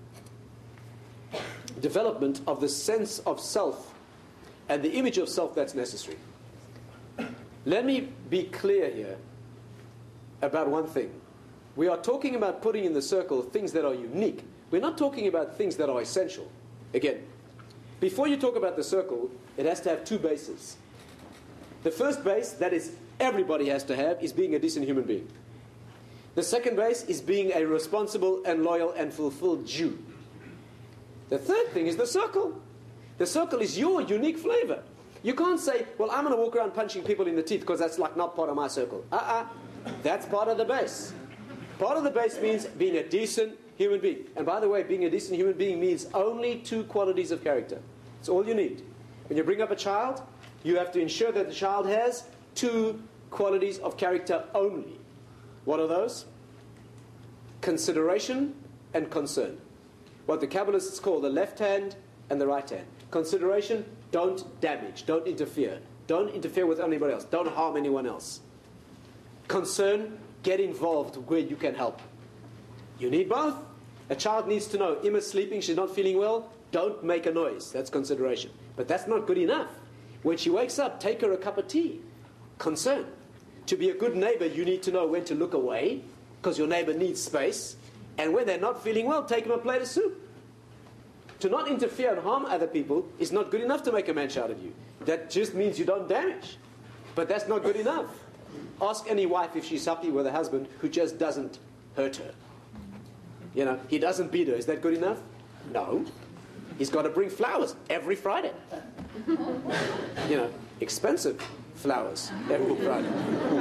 development of the sense of self and the image of self that's necessary. Let me be clear here about one thing. We are talking about putting in the circle things that are unique. We're not talking about things that are essential. Again, before you talk about the circle, it has to have 2 bases. The first base, that is everybody has to have, is being a decent human being. The second base is being a responsible and loyal and fulfilled Jew. The third thing is the circle. The circle is your unique flavor. You can't say, well, I'm going to walk around punching people in the teeth because that's like not part of my circle. That's part of the base. Part of the base means being a decent human being. And by the way, being a decent human being means only 2 qualities of character. It's all you need. When you bring up a child, you have to ensure that the child has 2 qualities of character only. What are those? Consideration and concern. What the Kabbalists call the left hand and the right hand. Consideration, don't damage, don't interfere. Don't interfere with anybody else. Don't harm anyone else. Concern, get involved where you can help. You need both. A child needs to know, Emma's sleeping, she's not feeling well. Don't make a noise. That's consideration. But that's not good enough. When she wakes up, take her a cup of tea. Concern. To be a good neighbor, you need to know when to look away, because your neighbor needs space. And when they're not feeling well, take them a plate of soup. To not interfere and harm other people is not good enough to make a mensch out of you. That just means you don't damage. But that's not good enough. Ask any wife if she's happy with a husband who just doesn't hurt her. You know, he doesn't beat her. Is that good enough? No. He's got to bring flowers every Friday. You know, expensive flowers every Friday.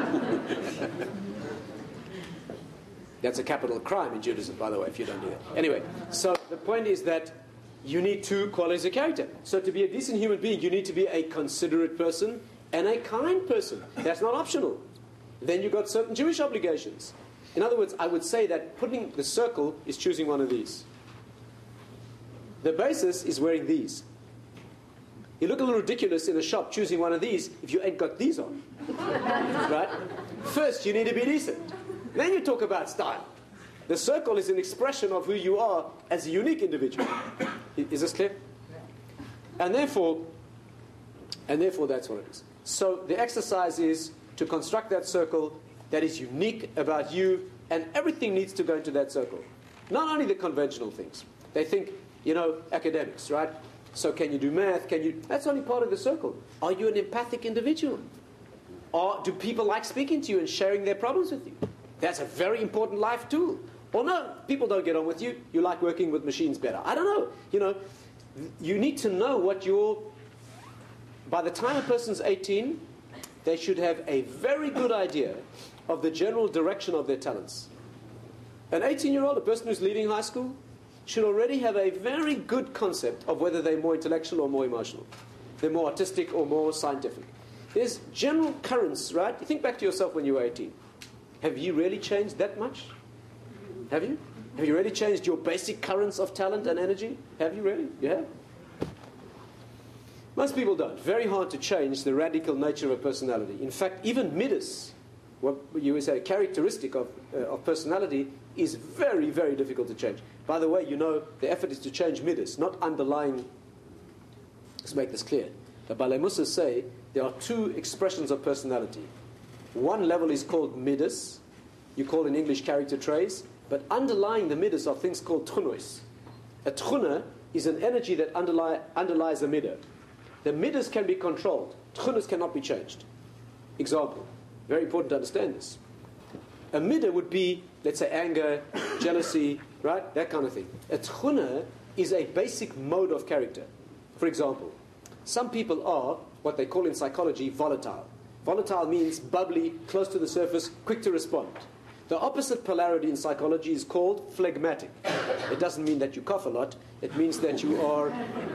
That's a capital crime in Judaism, by the way, if you don't do that. Anyway, so the point is that you need two qualities of character. So to be a decent human being, you need to be a considerate person and a kind person. That's not optional. Then you've got certain Jewish obligations. In other words, I would say that putting the circle is choosing one of these. The basis is wearing these. You look a little ridiculous in a shop choosing one of these if you ain't got these on. Right? First, you need to be decent. Then you talk about style. The circle is an expression of who you are as a unique individual. Is this clear? And therefore, that's what it is. So the exercise is to construct that circle that is unique about you, and everything needs to go into that circle. Not only the conventional things. They think, you know, academics, right? So can you do math? That's only part of the circle. Are you an empathic individual? Or do people like speaking to you and sharing their problems with you? That's a very important life tool. Or no, people don't get on with you. You like working with machines better. I don't know. You know, you need to know what by the time a person's 18, they should have a very good idea of the general direction of their talents. An 18-year-old, a person who's leaving high school, should already have a very good concept of whether they're more intellectual or more emotional. They're more artistic or more scientific. There's general currents, right? You think back to yourself when you were 18. Have you really changed that much? Have you? Have you really changed your basic currents of talent and energy? Have you really? You have? Most people don't. Very hard to change the radical nature of a personality. In fact, even Midas, what you would say a characteristic of personality, is very, very difficult to change. By the way, you know, the effort is to change Midas, not underlying. Let's make this clear. The Balei Musa say there are two expressions of personality. One level is called Midas. You call in English character traits. But underlying the Midas are things called tchunos. A tchuna is an energy that underlies a midah. The midas can be controlled. Tchunos cannot be changed. Example. Very important to understand this. A midah would be, let's say, anger, jealousy, right? That kind of thing. A tchuna is a basic mode of character. For example, some people are what they call in psychology volatile. Volatile means bubbly, close to the surface, quick to respond. The opposite polarity in psychology is called phlegmatic. It doesn't mean that you cough a lot. It means that you are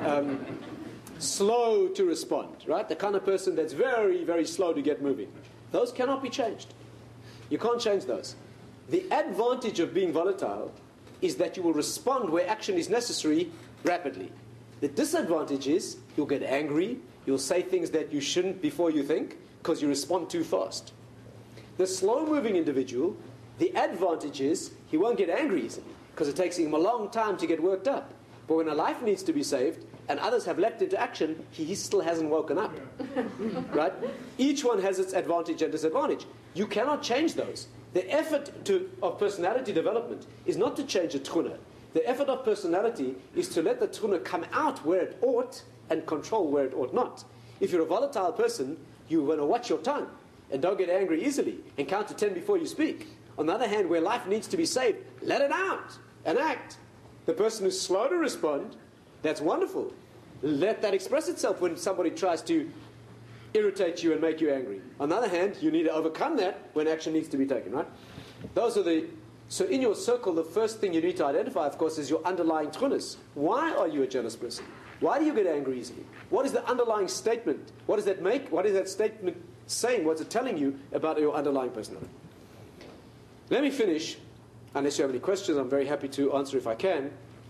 slow to respond, right? The kind of person that's very, very slow to get moving. Those cannot be changed. You can't change those. The advantage of being volatile is that you will respond where action is necessary rapidly. The disadvantage is you'll get angry, you'll say things that you shouldn't before you think, because you respond too fast. The slow-moving individual, the advantage is he won't get angry easily, because it takes him a long time to get worked up. But when a life needs to be saved, and others have leapt into action, he still hasn't woken up. Right? Each one has its advantage and disadvantage. You cannot change those. The effort of personality development is not to change a tchuna. The effort of personality is to let the tchuna come out where it ought and control where it ought not. If you're a volatile person, you want to watch your tongue and don't get angry easily and count to 10 before you speak. On the other hand, where life needs to be saved, let it out and act. The person who's slow to respond, that's wonderful. Let that express itself when somebody tries to irritate you and make you angry. On the other hand, you need to overcome that when action needs to be taken, right? So in your circle, the first thing you need to identify, of course, is your underlying tchunos. Why are you a jealous person? Why do you get angry easily? What is the underlying statement? What does that make? What is that statement saying? What's it telling you about your underlying personality? Let me finish. Unless you have any questions, I'm very happy to answer if I can,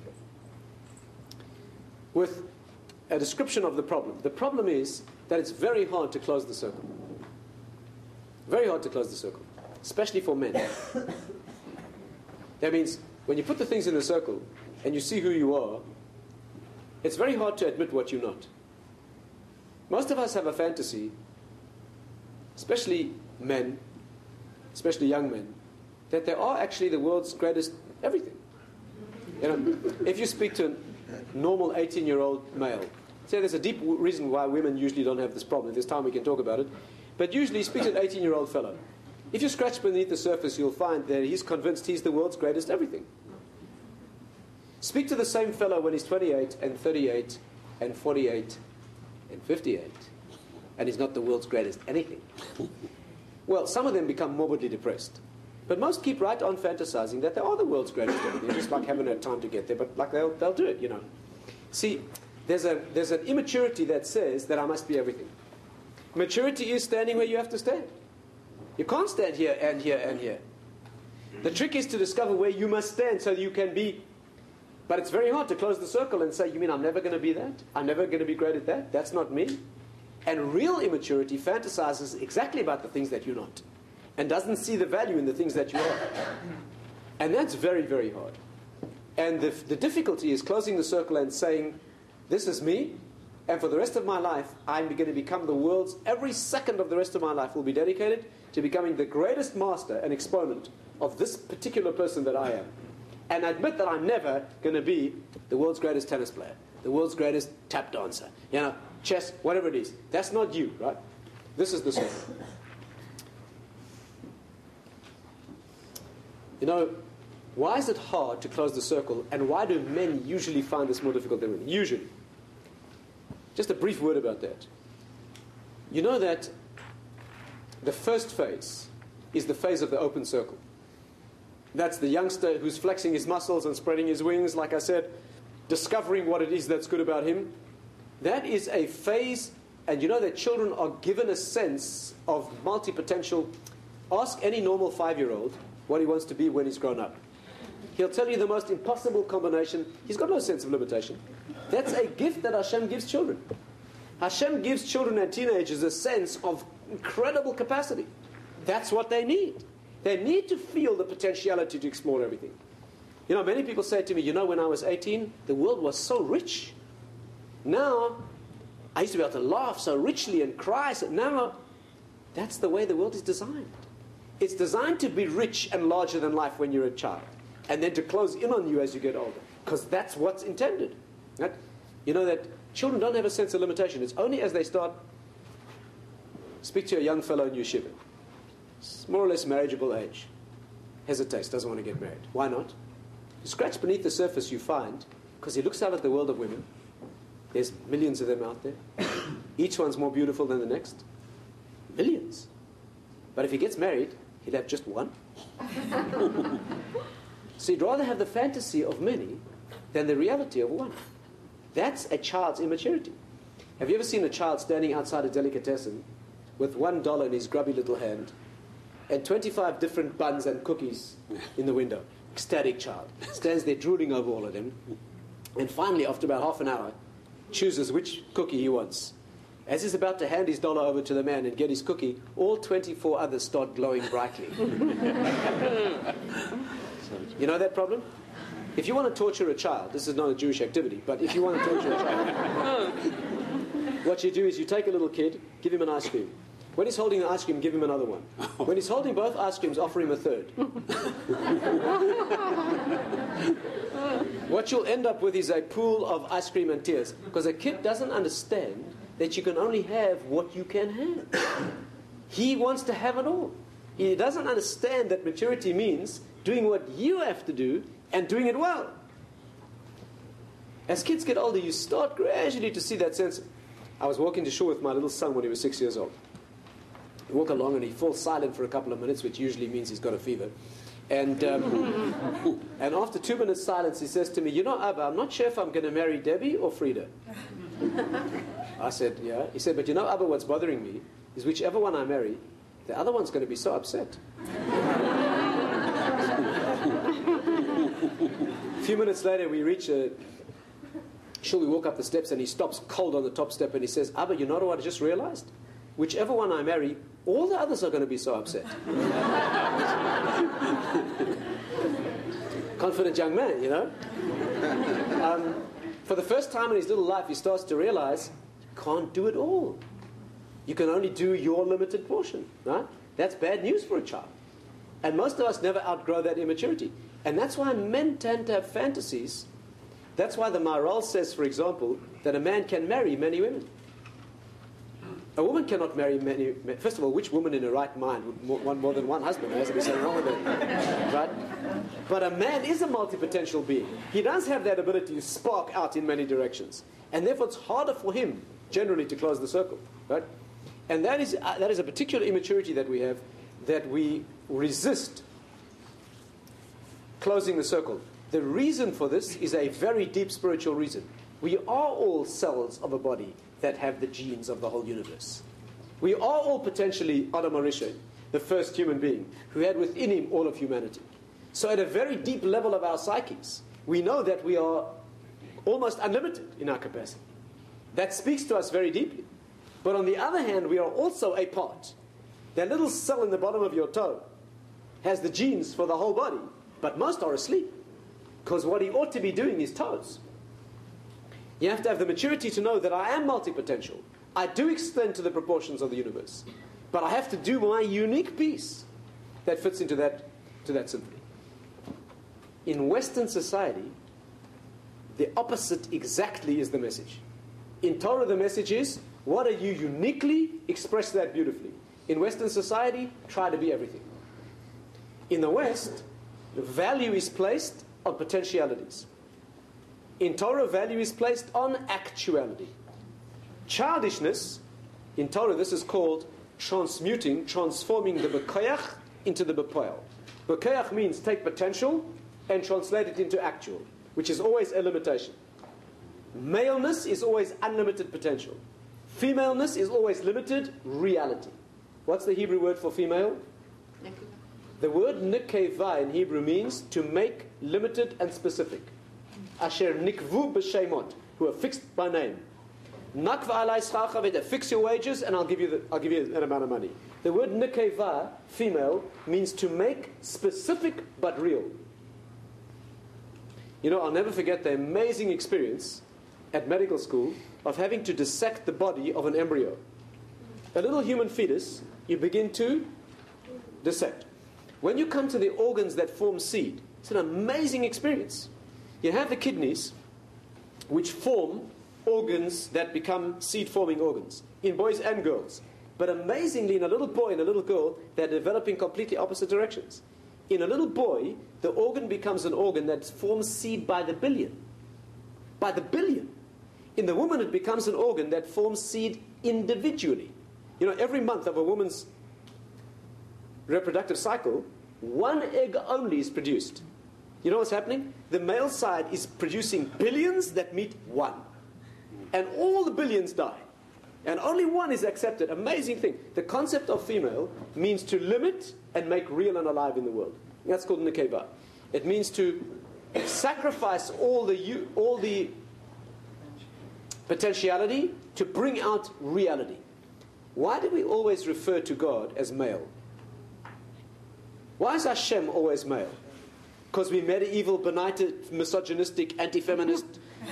with a description of the problem. The problem is that it's very hard to close the circle. Very hard to close the circle, especially for men. That means when you put the things in the circle and you see who you are, it's very hard to admit what you're not. Most of us have a fantasy, especially men, especially young men, that they are actually the world's greatest everything. You know, if you speak to a normal 18-year-old male, say there's a deep reason why women usually don't have this problem. If there's time, we can talk about it. But usually, speak to an 18-year-old fellow. If you scratch beneath the surface, you'll find that he's convinced he's the world's greatest everything. Speak to the same fellow when he's 28 and 38 and 48 and 58, and he's not the world's greatest anything. Well, some of them become morbidly depressed. But most keep right on fantasizing that they are the world's greatest everything. They just like haven't had time to get there, but like they'll do it, you know. See, there's an immaturity that says that I must be everything. Maturity is standing where you have to stand. You can't stand here and here and here. The trick is to discover where you must stand so that you can be. But it's very hard to close the circle and say, you mean I'm never going to be that? I'm never going to be great at that? That's not me. And real immaturity fantasizes exactly about the things that you're not, and doesn't see the value in the things that you are. And that's very, very hard. And the difficulty is closing the circle and saying, this is me, and for the rest of my life, I'm going to become the world's, every second of the rest of my life will be dedicated to becoming the greatest master and exponent of this particular person that I am. And admit that I'm never going to be the world's greatest tennis player, the world's greatest tap dancer, you know, chess, whatever it is. That's not you, right? This is the circle. You know, why is it hard to close the circle, and why do men usually find this more difficult than women? Usually. Just a brief word about that. You know that the first phase is the phase of the open circle. That's the youngster who's flexing his muscles and spreading his wings, like I said, discovering what it is that's good about him. That is a phase, and you know that children are given a sense of multi-potential. Ask any normal 5-year-old what he wants to be when he's grown up. He'll tell you the most impossible combination. He's got no sense of limitation. That's a gift that Hashem gives children. Hashem gives children and teenagers a sense of incredible capacity. That's what they need. They need to feel the potentiality to explore everything. You know, many people say to me, you know, when I was 18, the world was so rich. Now, I used to be able to laugh so richly and cry. So now, that's the way the world is designed. It's designed to be rich and larger than life when you're a child, and then to close in on you as you get older, because that's what's intended. Right? You know that children don't have a sense of limitation. It's only as they start. Speak to a young fellow in yeshiva. It's more or less marriageable age. Hesitates, doesn't want to get married. Why not? You scratch beneath the surface, you find, because he looks out at the world of women. There's millions of them out there. Each one's more beautiful than the next. Millions. But if he gets married, he'll have just one. So he'd rather have the fantasy of many than the reality of one. That's a child's immaturity. Have you ever seen a child standing outside a delicatessen with $1 in his grubby little hand and 25 different buns and cookies in the window? Ecstatic child. Stands there drooling over all of them. And finally, after about half an hour, chooses which cookie he wants. As he's about to hand his dollar over to the man and get his cookie, all 24 others start glowing brightly. You know that problem? If you want to torture a child, this is not a Jewish activity, but if you want to torture a child, what you do is you take a little kid, give him an ice cream. When he's holding the ice cream, give him another one. When he's holding both ice creams, offer him a third. What you'll end up with is a pool of ice cream and tears, because a kid doesn't understand that you can only have what you can have. He wants to have it all. He doesn't understand that maturity means doing what you have to do and doing it well. As kids get older, you start gradually to see that sense. I was walking to shul with my little son when he was 6 years old. We walk along and he falls silent for a couple of minutes, which usually means he's got a fever. And and after 2 minutes silence, he says to me, you know, Abba, I'm not sure if I'm going to marry Debbie or Frida. I said, yeah. He said, but you know, Abba, what's bothering me is whichever one I marry, the other one's going to be so upset. A few minutes later, we reach a shul. We walk up the steps, and he stops cold on the top step, and he says, Abba, you know what I just realized? Whichever one I marry, all the others are going to be so upset. Confident young man, you know. For the first time in his little life, he starts to realize you can't do it all. You can only do your limited portion, right? That's bad news for a child. And most of us never outgrow that immaturity. And that's why men tend to have fantasies. That's why the Maharal says, for example, that a man can marry many women. A woman cannot marry many. First of all, which woman in her right mind would want more than one husband? There has to be something wrong with it, right? But a man is a multi-potential being. He does have that ability to spark out in many directions, and therefore it's harder for him generally to close the circle, right? And that is a particular immaturity that we have, that we resist closing the circle. The reason for this is a very deep spiritual reason. We are all cells of a body that have the genes of the whole universe. We are all potentially Adam HaRishon, the first human being, who had within him all of humanity. So at a very deep level of our psyches, we know that we are almost unlimited in our capacity. That speaks to us very deeply. But on the other hand, we are also a part. That little cell in the bottom of your toe has the genes for the whole body, but most are asleep, because what he ought to be doing is toes. You have to have the maturity to know that I am multi-potential. I do extend to the proportions of the universe. But I have to do my unique piece that fits into that symphony. In Western society, the opposite exactly is the message. In Torah, the message is, what are you uniquely? Express that beautifully. In Western society, try to be everything. In the West, the value is placed on potentialities. In Torah, value is placed on actuality. Childishness, in Torah, this is called transforming the bekoyach into the bepoel. Bekoyach means take potential and translate it into actual, which is always a limitation. Maleness is always unlimited potential. Femaleness is always limited reality. What's the Hebrew word for female? Nekeva. The word nikeva in Hebrew means to make limited and specific. Asher nikvu b'shemot, who are fixed by name. Nakva alai schar chaveda, fix your wages and I'll give you that amount of money. The word nikeva, female, means to make specific but real. You know, I'll never forget the amazing experience at medical school of having to dissect the body of an embryo. A little human fetus, you begin to dissect. When you come to the organs that form seed, it's an amazing experience. You have the kidneys, which form organs that become seed-forming organs, in boys and girls. But amazingly, in a little boy and a little girl, they're developing completely opposite directions. In a little boy, the organ becomes an organ that forms seed by the billion. By the billion. In the woman, it becomes an organ that forms seed individually. You know, every month of a woman's reproductive cycle, one egg only is produced. You know what's happening? The male side is producing billions that meet one. And all the billions die. And only one is accepted. Amazing thing. The concept of female means to limit and make real and alive in the world. That's called nekeva. It means to sacrifice all the potentiality to bring out reality. Why do we always refer to God as male? Why is Hashem always male? Because we're medieval, benighted, misogynistic, anti-feminist?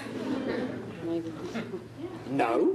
No.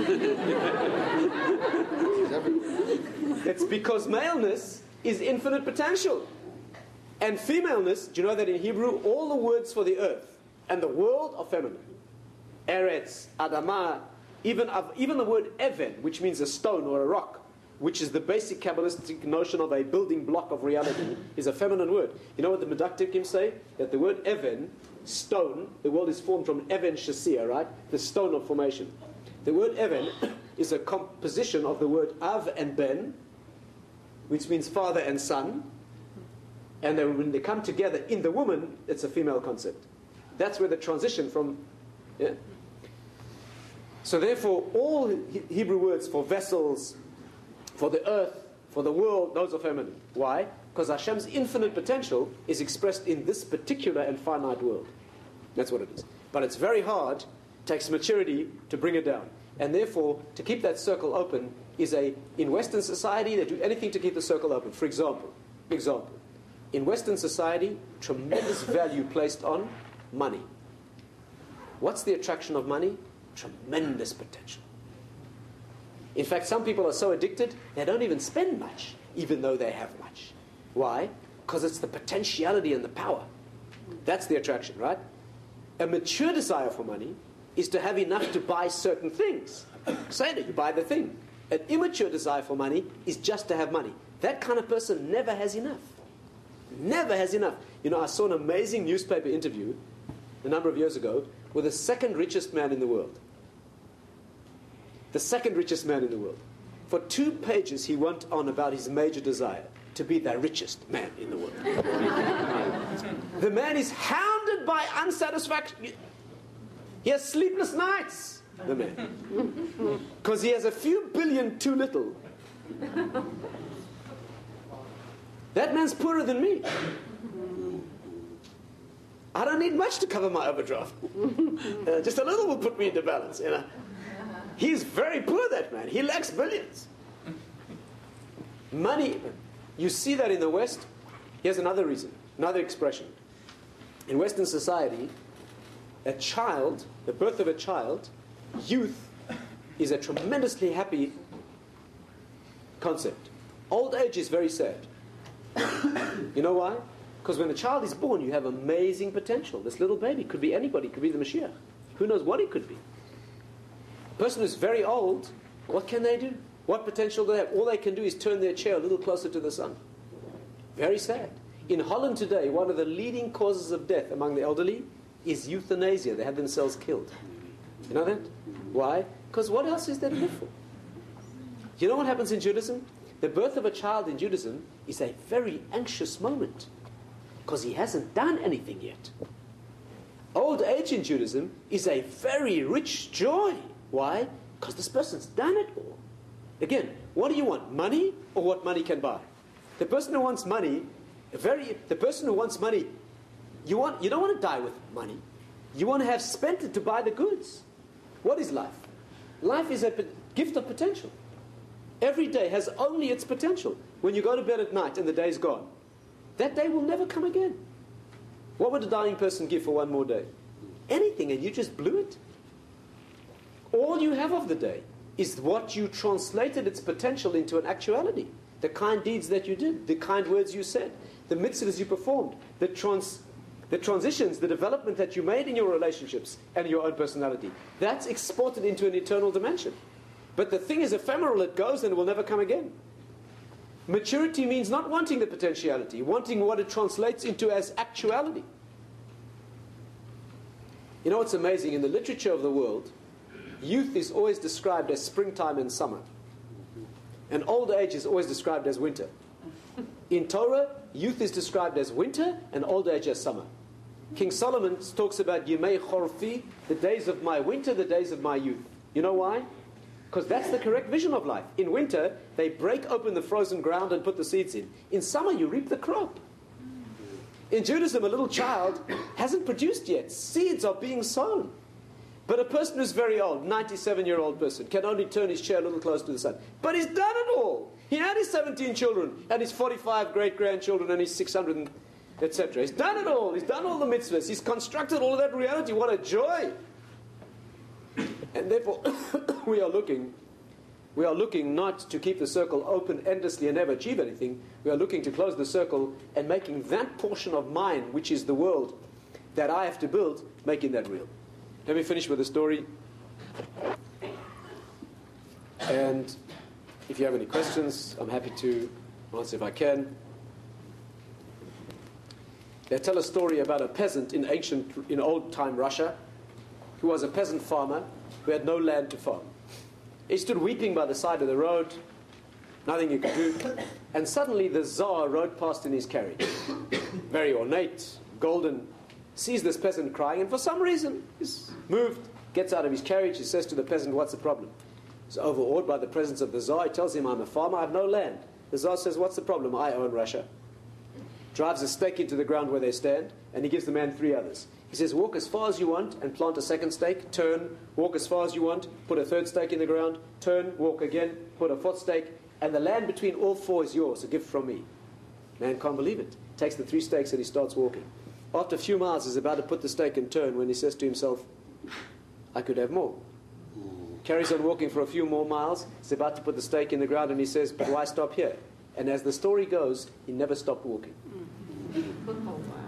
It's because maleness is infinite potential. And femaleness, do you know that in Hebrew, all the words for the earth and the world are feminine? Eretz, Adama, even the word Even, which means a stone or a rock, which is the basic Kabbalistic notion of a building block of reality, is a feminine word. You know what the Medaktikim say? That the word Even, stone, the world is formed from Even Shasir, right? The stone of formation. The word Even is a composition of the word Av and Ben, which means father and son. And then when they come together in the woman, it's a female concept. That's where the transition from... Yeah? So therefore, all Hebrew words for vessels, for the earth, for the world, those are feminine. Why? Because Hashem's infinite potential is expressed in this particular and finite world. That's what it is. But it's very hard, takes maturity to bring it down. And therefore, to keep that circle open is in Western society, they do anything to keep the circle open. For example, in Western society, tremendous value placed on money. What's the attraction of money? Tremendous potential. In fact, some people are so addicted, they don't even spend much, even though they have much. Why? Because it's the potentiality and the power. That's the attraction, right? A mature desire for money is to have enough to buy certain things. Say that you buy the thing. An immature desire for money is just to have money. That kind of person never has enough. Never has enough. You know, I saw an amazing newspaper interview a number of years ago with the second richest man in the world. The second richest man in the world. For 2 pages he went on about his major desire to be the richest man in the world. The man is hounded by unsatisfaction. He has sleepless nights, the man. Because he has a few billion too little. That man's poorer than me. I don't need much to cover my overdraft. Just a little will put me into balance, you know. He's very poor, that man. He lacks billions. Money, you see that in the West. Here's another reason, another expression. In Western society, a child, the birth of a child, youth, is a tremendously happy concept. Old age is very sad. You know why? Because when a child is born, you have amazing potential. This little baby could be anybody, could be the Mashiach. Who knows what he could be? A person who's very old, what can they do? What potential do they have? All they can do is turn their chair a little closer to the sun. Very sad. In Holland today, one of the leading causes of death among the elderly is euthanasia. They have themselves killed. You know that? Why? Because what else is there to live for? You know what happens in Judaism? The birth of a child in Judaism is a very anxious moment because he hasn't done anything yet. Old age in Judaism is a very rich joy. Why? Because this person's done it all. Again, what do you want? Money or what money can buy? The person who wants money, you don't want to die with money. You want to have spent it to buy the goods. What is life? Life is a gift of potential. Every day has only its potential. When you go to bed at night and the day's gone, that day will never come again. What would a dying person give for one more day? Anything, and you just blew it. All you have of the day is what you translated its potential into an actuality. The kind deeds that you did, the kind words you said, the mitzvahs you performed, the transitions, the development that you made in your relationships and your own personality. That's exported into an eternal dimension. But the thing is ephemeral, it goes and it will never come again. Maturity means not wanting the potentiality, wanting what it translates into as actuality. You know what's amazing? In the literature of the world, youth is always described as springtime and summer. And old age is always described as winter. In Torah, youth is described as winter and old age as summer. King Solomon talks about Yemei Chorfi, the days of my winter, the days of my youth. You know why? Because that's the correct vision of life. In winter, they break open the frozen ground and put the seeds in. In summer, you reap the crop. In Judaism, a little child hasn't produced yet. Seeds are being sown. But a person who's very old, 97-year-old person, can only turn his chair a little closer to the sun. But he's done it all. He had his 17 children, and his 45 great-grandchildren, and his 600, etc. He's done it all. He's done all the mitzvahs. He's constructed all of that reality. What a joy. And therefore, we are looking not to keep the circle open endlessly and never achieve anything. We are looking to close the circle and making that portion of mine, which is the world that I have to build, making that real. Let me finish with a story. And if you have any questions, I'm happy to answer if I can. They tell a story about a peasant in old-time Russia who was a peasant farmer who had no land to farm. He stood weeping by the side of the road, nothing he could do, and suddenly the Tsar rode past in his carriage. Very ornate, golden, sees this peasant crying, and for some reason he's moved, gets out of his carriage, he says to the peasant, "What's the problem?" He's overawed by the presence of the Tsar. He tells him, "I'm a farmer, I have no land." The Tsar says, "What's the problem? I own Russia." Drives a stake into the ground where they stand, and he gives the man 3 others. He says, "Walk as far as you want and plant a second stake, turn, walk as far as you want, put a 3rd stake in the ground, turn, walk again, put a 4th stake, and the land between all 4 is yours, a gift from me." Man can't believe it. Takes the 3 stakes and he starts walking. After a few miles, he's about to put the stake and turn when he says to himself, I could have more. Carries on walking for a few more miles. He's about to put the stake in the ground, and he says, but why stop here? And as the story goes, he never stopped walking. Oh, wow.